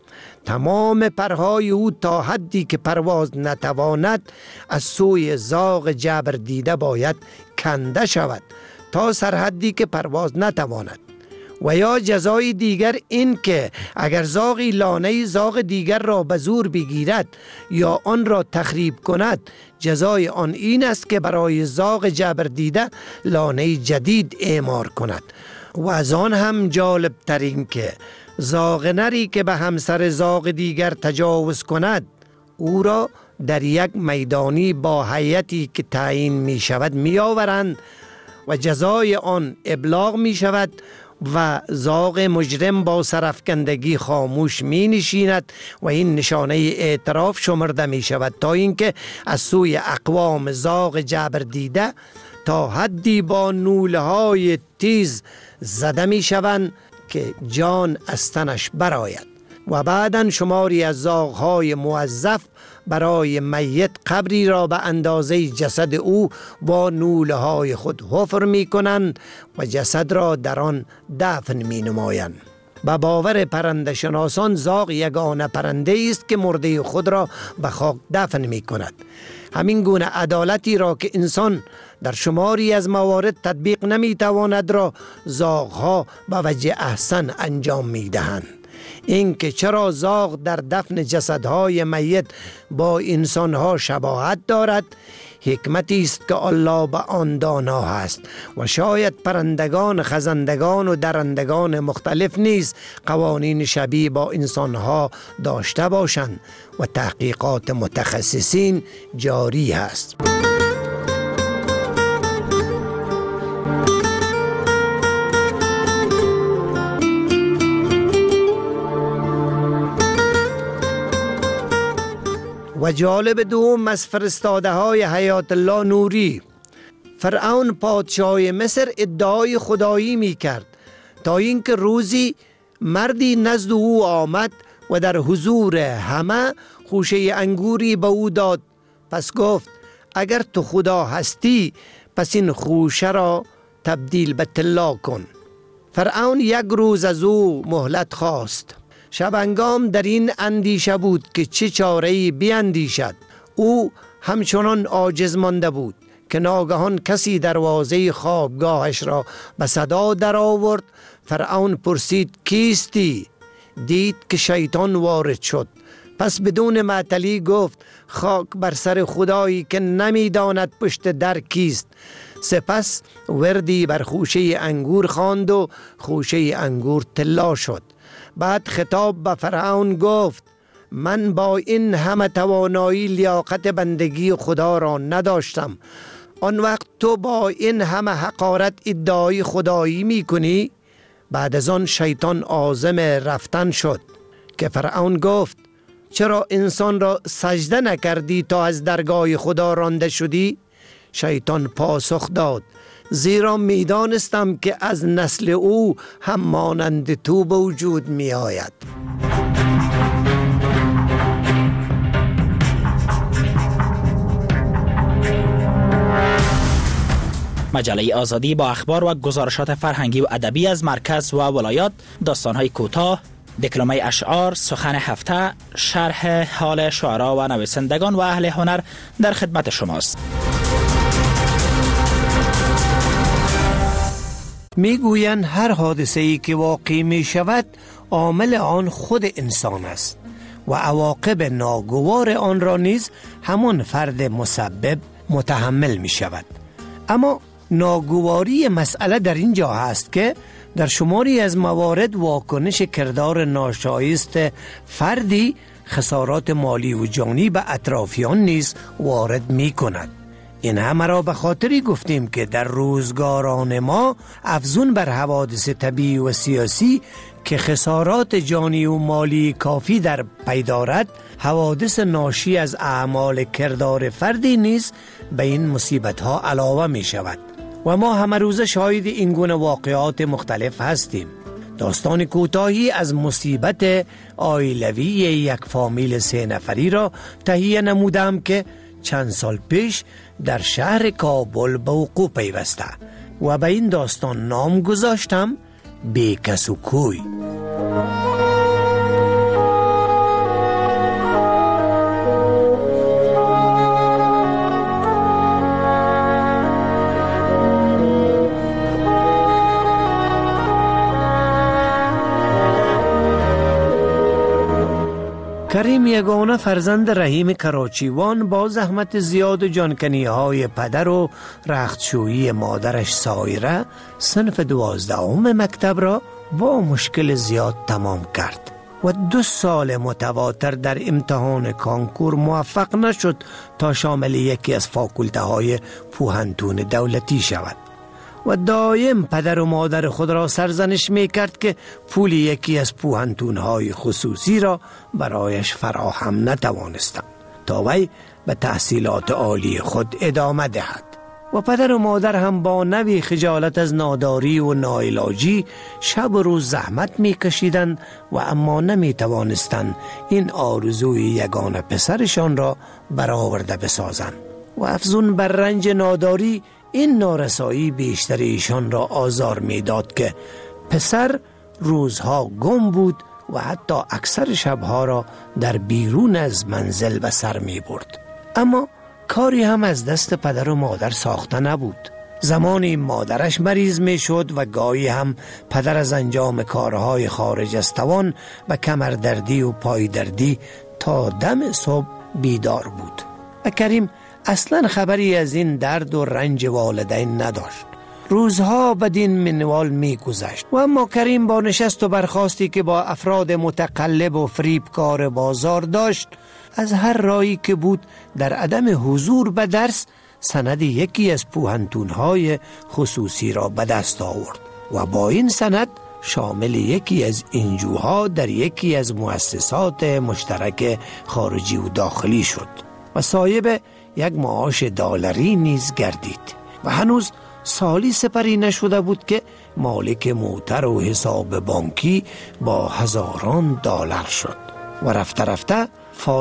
تمام پرهای او تا حدی که پرواز نتواند از سوی زاغ جبر دیده باید کنده شود تا سرحدی که پرواز نتواند. و یا جزای دیگر این که اگر زاغی لانه زاغ دیگر را به زور بگیرد یا آن را تخریب کند، جزای آن این است که برای زاغ جبر دیده لانه جدید اعمار کند. و از آن هم جالب ترین که زاغ نری که به همسر زاغ دیگر تجاوز کند، او را در یک میدانی با هیئتی که تعیین می شود می آورند و جزای آن ابلاغ می شود و زاغ مجرم با سرفکندگی خاموش می نشیند و این نشانه اعتراف شمرده می شود تا اینکه از سوی اقوام زاغ جبر دیده تا حدی با نوله های تیز زده می شوند که جان از تنش برآید. و بعداً شماری از زاغ‌های موظف برای میت قبری را به اندازه جسد او با نوله‌های خود حفر می‌کنند و جسد را در آن دفن می‌نمایند. به باور پرنده شناسان زاغ یگانه پرنده است که مرده خود را به خاک دفن می‌کند. همین گونه عدالتی را که انسان در شماری از موارد تطبیق نمی‌تواند را زاغ‌ها به وجه احسن انجام می‌دهند. این که چرا زاغ در دفن جسدهای میت با انسانها شباهت دارد، حکمتی است که الله به آن دانا است و شاید پرندگان، خزندگان و درندگان مختلف نیز قوانین شبیه با انسانها داشته باشند و تحقیقات متخصصین جاری است. و جالب دوم از فرستاده های حیات الله نوری، فرعون پادشاه مصر ادعای خدایی می کرد تا اینکه روزی مردی نزد او آمد و در حضور همه خوشه انگوری به او داد. پس گفت اگر تو خدا هستی پس این خوشه را تبدیل به طلا کن. فرعون یک روز از او مهلت خواست. شبانگام در این اندیشه بود که چه چاره‌ای بیندیشد. او همچنان عاجز مانده بود که ناگهان کسی دروازه خوابگاهش را به صدا در آورد. فرعون پرسید کیستی؟ دید که شیطان وارد شد. پس بدون معطلی گفت خاک بر سر خدایی که نمیداند پشت در کیست. سپس وردی بر خوشه انگور خواند و خوشه انگور طلا شد. بعد خطاب به فرعون گفت من با این همه توانایی لیاقت بندگی خدا را نداشتم، آن وقت تو با این همه حقارت ادعای خدایی می کنی؟ بعد از آن شیطان عازم رفتن شد که فرعون گفت چرا انسان را سجده نکردی تا از درگاه خدا رانده شدی؟ شیطان پاسخ داد زیرا میدانستم که از نسل او هم مانند تو به وجود می آید. مجله آزادی با اخبار و گزارشات فرهنگی و ادبی از مرکز و ولایات، داستان‌های کوتاه، دکلمه اشعار، سخن هفته، شرح حال شعرا و نویسندگان و اهل هنر در خدمت شماست. میگویند هر حادثه‌ای که واقع می شود عامل آن خود انسان است و عواقب ناگوار آن را نیز همان فرد مسبب متحمل می شود. اما ناگواری مسئله در این جا هست که در شماری از موارد واکنش کردار ناشایست فردی خسارات مالی و جانی به اطرافیان نیز وارد می کند. این همه را به خاطری گفتیم که در روزگاران ما افزون بر حوادث طبیعی و سیاسی که خسارات جانی و مالی کافی در پی دارد، حوادث ناشی از اعمال کردار فردی نیز به این مصیبت ها علاوه می شود و ما همه روز شاهد این گونه واقعات مختلف هستیم. داستان کوتاهی از مصیبت عائلوی یک فامیل 3 نفری را تهیه نمودم که چند سال پیش در شهر کابل به وقوع پیوسته و به این داستان نام گذاشتم بیکس و کوی. کریم یگانه فرزند رحیم کراچیوان با زحمت زیاد و جانکنی های پدر و رختشویی مادرش سایره صنف 12 مکتب را با مشکل زیاد تمام کرد و 2 سال متواتر در امتحان کانکور موفق نشد تا شامل یکی از فاکولته های پوهنتون دولتی شود و دایم پدر و مادر خود را سرزنش می کرد که پول یکی از پوهنتون‌های خصوصی را برایش فراهم نتوانستند تا وی به تحصیلات عالی خود ادامه دهد و پدر و مادر هم با نوی خجالت از ناداری و ناعلاجی شب و روز زحمت می کشیدند و اما نمی توانستند این آرزوی یگانه پسرشان را برآورده بسازند و افزون بر رنج ناداری این نارسایی بیشتر ایشان را آزار میداد که پسر روزها گم بود و حتی اکثر شبها را در بیرون از منزل به سر می برد. اما کاری هم از دست پدر و مادر ساخته نبود. زمانی مادرش مریض می شد و گاهی هم پدر از انجام کارهای خارج از توان و کمردردی و پای دردی تا دم صبح بیدار بود و کریم اصلا خبری از این درد و رنج والدین نداشت. روزها بدین منوال می گذشت و اما کریم با نشست و برخاستی که با افراد متقلب و فریبکار بازار داشت، از هر راهی که بود در عدم حضور به درس سند یکی از پوهنتون‌های خصوصی را به دست آورد و با این سند شامل یکی از انجوها در یکی از مؤسسات مشترک خارجی و داخلی شد و صاحب یک معاش دلاری نیز گردید و هنوز سالی سپری نشده بود که مالک موتر و حساب بانکی با هزاران دلار شد و رفته رفته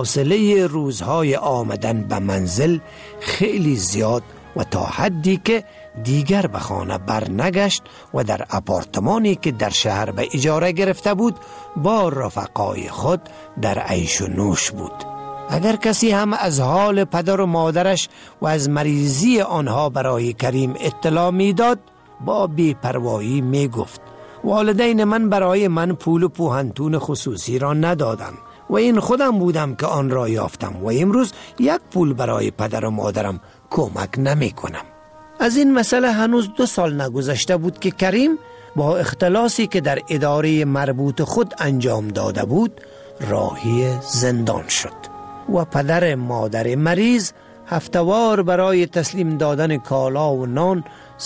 فاصله روزهای آمدن به منزل خیلی زیاد و تا حدی که دیگر به خانه برنگشت و در آپارتمانی که در شهر به اجاره گرفته بود با رفقای خود در عیش و نوش بود. اگر کسی هم از حال پدر و مادرش و از مریضی آنها برای کریم اطلاع میداد، با بی‌پروایی می گفت والدین من برای من پول پوهنتون خصوصی را ندادند و این خودم بودم که آن را یافتم و امروز یک پول برای پدر و مادرم کمک نمی کنم. از این مسئله هنوز 2 سال نگذشته بود که کریم با اختلاسی که در اداره مربوط خود انجام داده بود راهی زندان شد و پدر مادر مریض هفته‌وار برای تسلیم دادن کالا و نان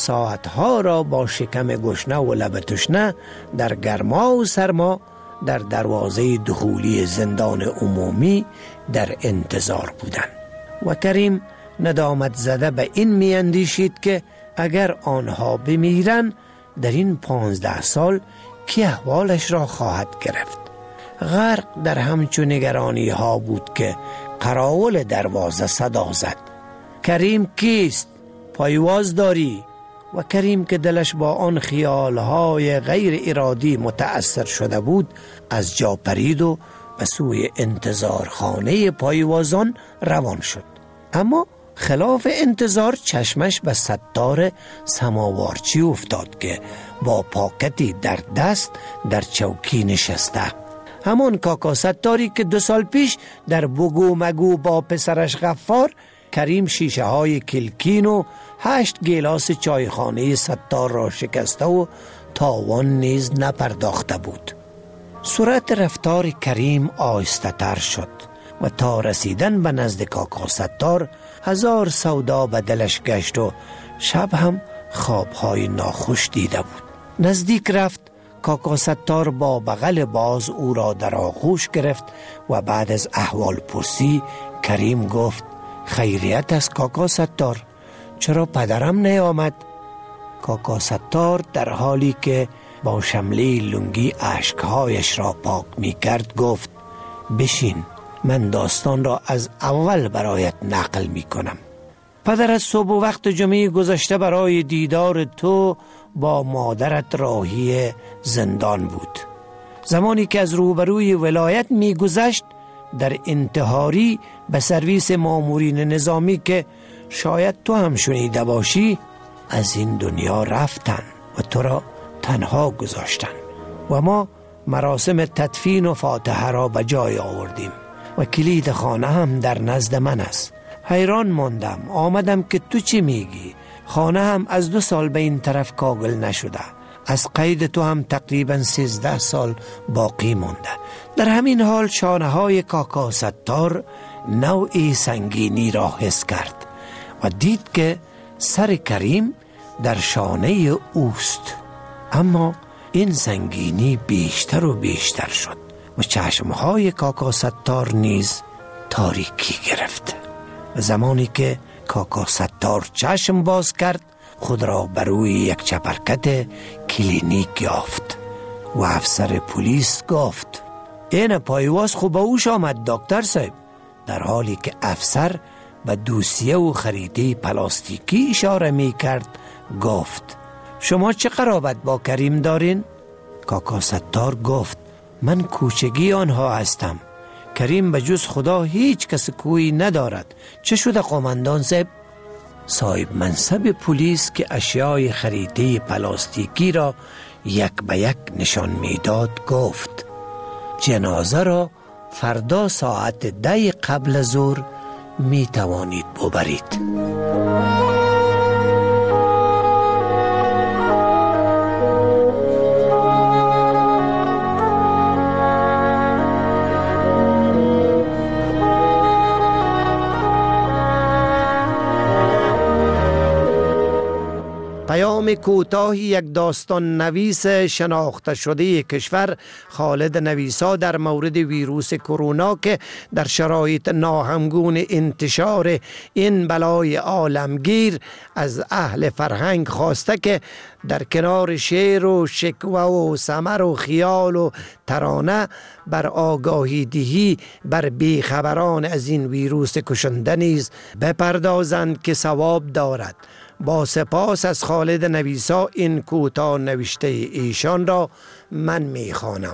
ساعتها را با شکم گشنه و لب تشنه در گرما و سرما در دروازه دخولی زندان عمومی در انتظار بودند و کریم ندامت زده به این می اندیشید که اگر آنها بمیرن در این 15 سال کی احوالش را خواهد گرفت. غرق در همچون نگرانی ها بود که قراول دروازه صدا زد: کریم کیست؟ پایواز داری؟ و کریم که دلش با آن خیالهای غیر ارادی متأثر شده بود از جا پرید و به سوی انتظارخانه پایوازان روان شد. اما خلاف انتظار چشمش به ستار سماوارچی افتاد که با پاکتی در دست در چوکی نشسته، همان کاکا ستاری که 2 سال پیش در بگو مگو با پسرش غفار کریم شیشه های کلکین و 8 گیلاس چایخانه ستار را شکسته و تاوان نیز نپرداخته بود. سرعت رفتار کریم آهسته تر شد و تا رسیدن به نزد کاکا ستار 1000 سودا به دلش گشت و شب هم خوابهای ناخوش دیده بود. نزدیک رفت. کاکا ستار با بغل باز او را در آغوش گرفت و بعد از احوال پرسی کریم گفت خیریت است کاکا ستار، چرا پدرم نیامد؟ کاکا ستار در حالی که با شمله لنگی اشکهایش را پاک می کرد گفت بشین، من داستان را از اول برایت نقل می کنم. پدر از صبح و وقت جمعه گذشته برای دیدار تو با مادرت راهی زندان بود. زمانی که از روبروی ولایت می گذشت در انتحاری به سرویس مامورین نظامی که شاید تو هم شنیده باشی از این دنیا رفتن و تو را تنها گذاشتن و ما مراسم تدفین و فاتحه را به جای آوردیم و کلید خانه هم در نزد من است. حیران ماندم، آمدم که تو چی میگی؟ خانه هم از 2 سال به این طرف کاغل نشده، از قید تو هم تقریبا 13 سال باقی مونده. در همین حال شانه های کاکا ستار نوعی سنگینی را حس کرد و دید که سر کریم در شانه اوست، اما این سنگینی بیشتر و بیشتر شد و چشمهای کاکا ستار نیز تاریکی گرفت. و زمانی که کاکا ستار چشم باز کرد خود را بر روی یک چپرکت کلینیک یافت و افسر پلیس گفت این پایواز خوب اوش آمد دکتر صاحب، در حالی که افسر به دوسیه و خریده پلاستیکی اشاره می کرد گفت شما چه قرابت با کریم دارین؟ کاکا ستار گفت من کوچگی آنها هستم، کریم به جز خدا هیچ کس کویی ندارد. چه شده قومندان صاحب؟ صاحب منصب پلیس که اشیای خریده پلاستیکی را یک به یک نشان میداد گفت جنازه را فردا ساعت 10 قبل از ظهر می توانید ببرید. پیام کوتاهی یک داستان نویس شناخته شده کشور خالد نویسا در مورد ویروس کرونا که در شرایط ناهمگون انتشار این بلای عالمگیر از اهل فرهنگ خواسته که در کنار شعر و شکوه و ثمر و خیال و ترانه بر آگاهی دهی بر بیخبران از این ویروس کشنده نیز بپردازند که ثواب دارد. با سپاس از خالد نویسا این کوتاه نوشته ایشان را من میخوانم.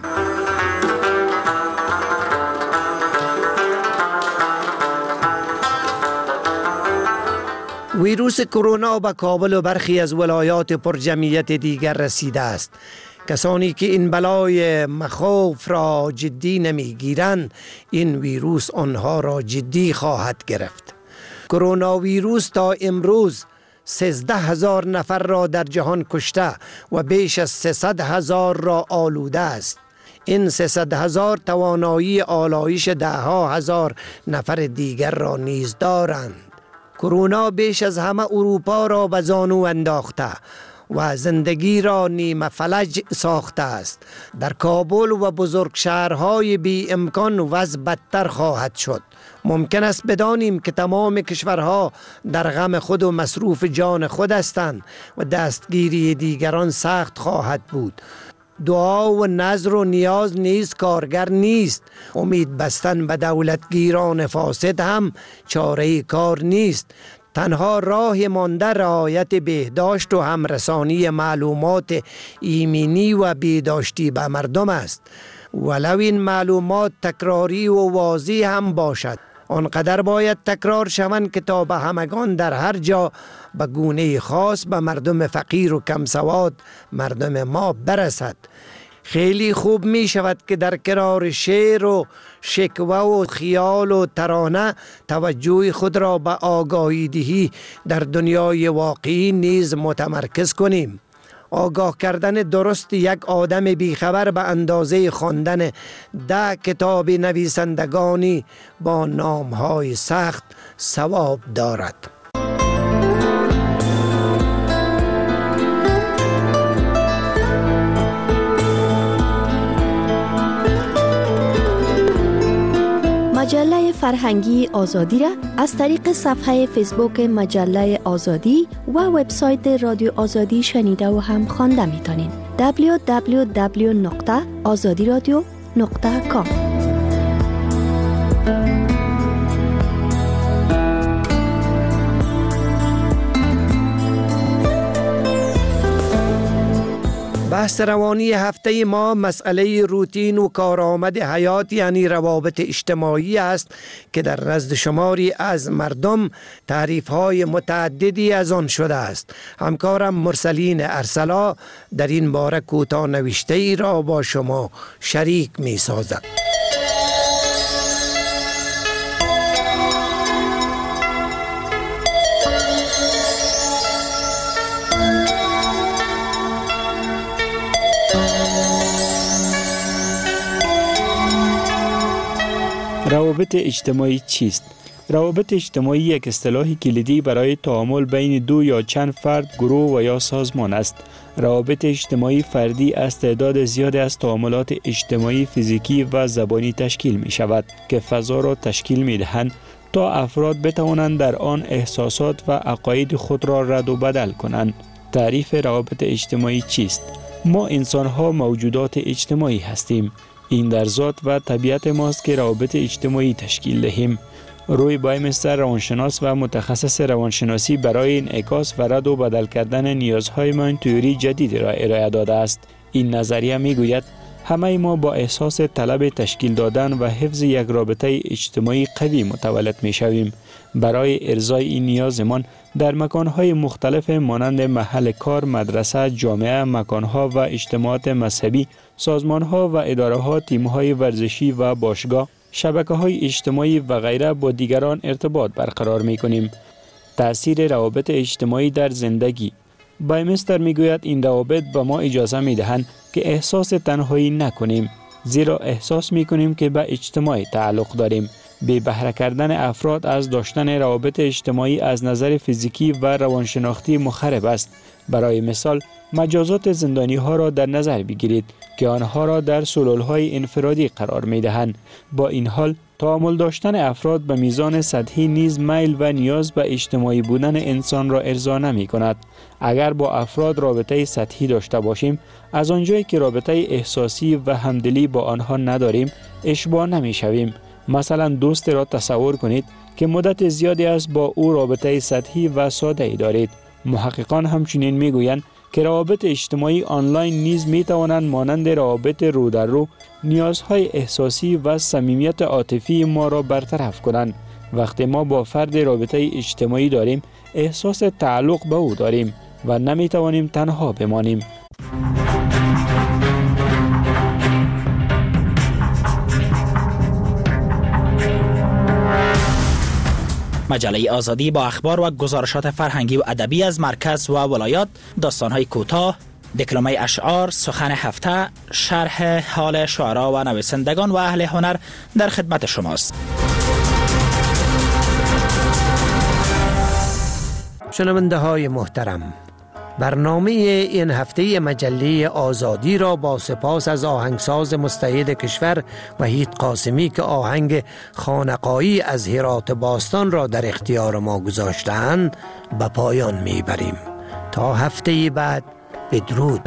ویروس کرونا به کابل و برخی از ولایات پرجمعیت دیگر رسیده است. کسانی که این بلای مخوف را جدی نمیگیرند این ویروس آنها را جدی خواهد گرفت. کرونا ویروس تا امروز 13,000 نفر را در جهان کشته و بیش از 300,000 را آلوده است. این 300,000 توانایی آلایش 10,000 نفر دیگر را نیز دارند. کرونا بیش از همه اروپا را به زانو انداخته و زندگی را نیمه فلج ساخته است. در کابل و بزرگ شهرهای بی امکان وضع بدتر خواهد شد. ممکن است بدانیم که تمام کشورها در غم خود و مصروف جان خود هستند و دستگیری دیگران سخت خواهد بود. دعا و نظر و نیاز نیز کارگر نیست. امید بستن به دولتگیران فاسد هم چاره کار نیست. تنها راه مانده رعایت بهداشت و همرسانی معلومات ایمنی و بهداشتی به مردم است. ولو این معلومات تکراری و واضح هم باشد، آنقدر باید تکرار شوند که تا به همگان در هر جا به گونه خاص به مردم فقیر و کم سواد مردم ما برسد. خیلی خوب می شود که در کنار شعر و شکوه و خیال و ترانه توجه خود را به آگاهی دهی در دنیای واقعی نیز متمرکز کنیم. آگاه کردن درست یک آدم بیخبر به اندازه خواندن 10 کتاب نویسندگانی با نامهای سخت ثواب دارد. مجله فرهنگی آزادی را از طریق صفحه فیسبوک مجله آزادی و وبسایت رادیو آزادی شنیده و هم خوانده می‌تونین. www.azadiradio.com بحث روانی هفته ما مسئله روتین و کارآمد حیات یعنی روابط اجتماعی است که در نزد شماری از مردم تعریف‌های متعددی از آن شده است. همکارم مرسلین ارسلا در این باره کوتاه نوشته ای را با شما شریک می سازد. روابط اجتماعی چیست؟ روابط اجتماعی یک اصطلاح کلیدی برای تعامل بین دو یا چند فرد، گروه و یا سازمان است. روابط اجتماعی فردی از تعداد زیادی از تعاملات اجتماعی فیزیکی و زبانی تشکیل می شود که فضا را تشکیل می دهند تا افراد بتوانند در آن احساسات و عقاید خود را رد و بدل کنند. تعریف روابط اجتماعی چیست؟ ما انسان‌ها موجودات اجتماعی هستیم. این در ذات و طبیعت ماست که روابط اجتماعی تشکیل دهیم. روی بایمستر روانشناس و متخصص روانشناسی برای انعکاس و رد و بدل کردن نیازهایمان تئوری جدیدی را ارائه داده است. این نظریه میگوید همه ما با احساس طلب تشکیل دادن و حفظ یک رابطه اجتماعی قوی متولد می شویم. برای ارضای این نیازمان در مکانهای مختلف مانند محل کار، مدرسه، جامعه، مکانها و اجتماعات مذهبی، سازمانها و اداره‌ها، تیم‌های ورزشی و باشگاه، شبکه‌های اجتماعی و غیره با دیگران ارتباط برقرار می‌کنیم. تأثیر روابط اجتماعی در زندگی. بایمستر می‌گوید این روابط به ما اجازه می‌دهند که احساس تنهایی نکنیم، زیرا احساس می‌کنیم که به اجتماع تعلق داریم. بی بهره کردن افراد از داشتن روابط اجتماعی از نظر فیزیکی و روانشناختی مخرب است. برای مثال مجازات زندانی ها را در نظر بگیرید که آنها را در سلولهای انفرادی قرار می دهند. با این حال تعامل داشتن افراد به میزان سطحی نیز میل و نیاز به اجتماعی بودن انسان را ارضا نمی کند. اگر با افراد رابطه سطحی داشته باشیم، از آنجایی که رابطه احساسی و همدلی با آنها نداریم اشباع نمی شویم. مثلا دوست را تصور کنید که مدت زیادی است با او رابطه سطحی و ساده ای دارید. محققان همچنین میگویند که روابط اجتماعی آنلاین نیز می توانند مانند روابط رو در رو نیازهای احساسی و صمیمیت عاطفی ما را برطرف کنند. وقتی ما با فرد رابطه اجتماعی داریم، احساس تعلق به او داریم و نمی توانیم تنها بمانیم. مجله آزادی با اخبار و گزارشات فرهنگی و ادبی از مرکز و ولایات، داستان‌های کوتاه، دکلمه اشعار، سخن هفته، شرح حال شعرا و نویسندگان و اهل هنر در خدمت شماست. شنونده های محترم، برنامه این هفته مجله آزادی را با سپاس از آهنگساز مستعد کشور وحید قاسمی که آهنگ خانقایی از هرات باستان را در اختیار ما گذاشتند به پایان میبریم. تا هفته بعد، بدرود.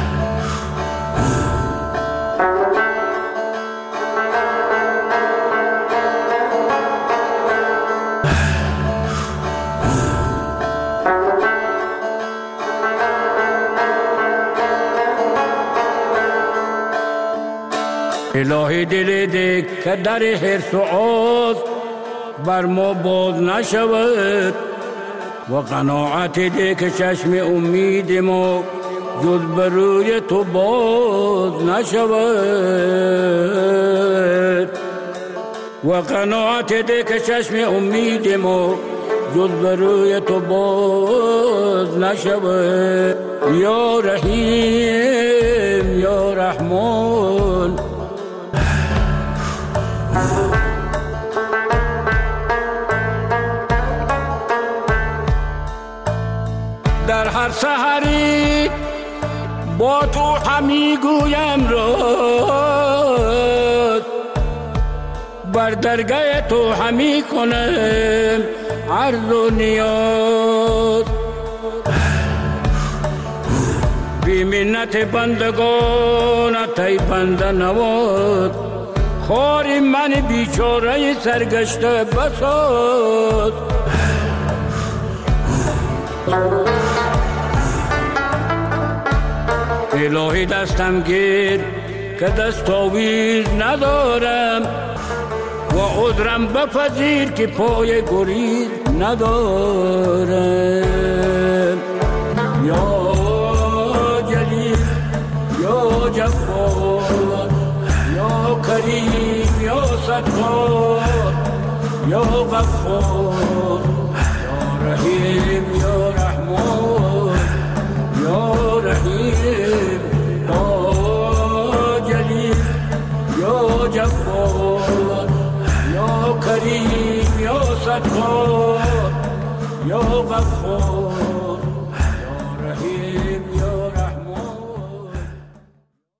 الهی دل ده که در حرص و آز بر ما باز نشود و قناعت ده که چشم امید ما جز بروی تو باز نشود و قناعت ده که چشم امید ما جز به روی تو باز نشود. یا رحیم یا رحمان. در هر سحری با تو همی گویم راز، بر درگاه تو همی کنم عرض و نیاز. بی منت بندگانت ای بنده نواز، خاری من بیچاره سرگشته بساز. الهی دستم گیر که دست آویز ندارم، و عذرم بپذیر که پای گریز ندارم. یا جلیل یا جبار یا کریم یا ستار یا غفار یا رحیم یا رحمان یا رحیم یا جلیل یا جبار یا کریم یا ستار یا غفار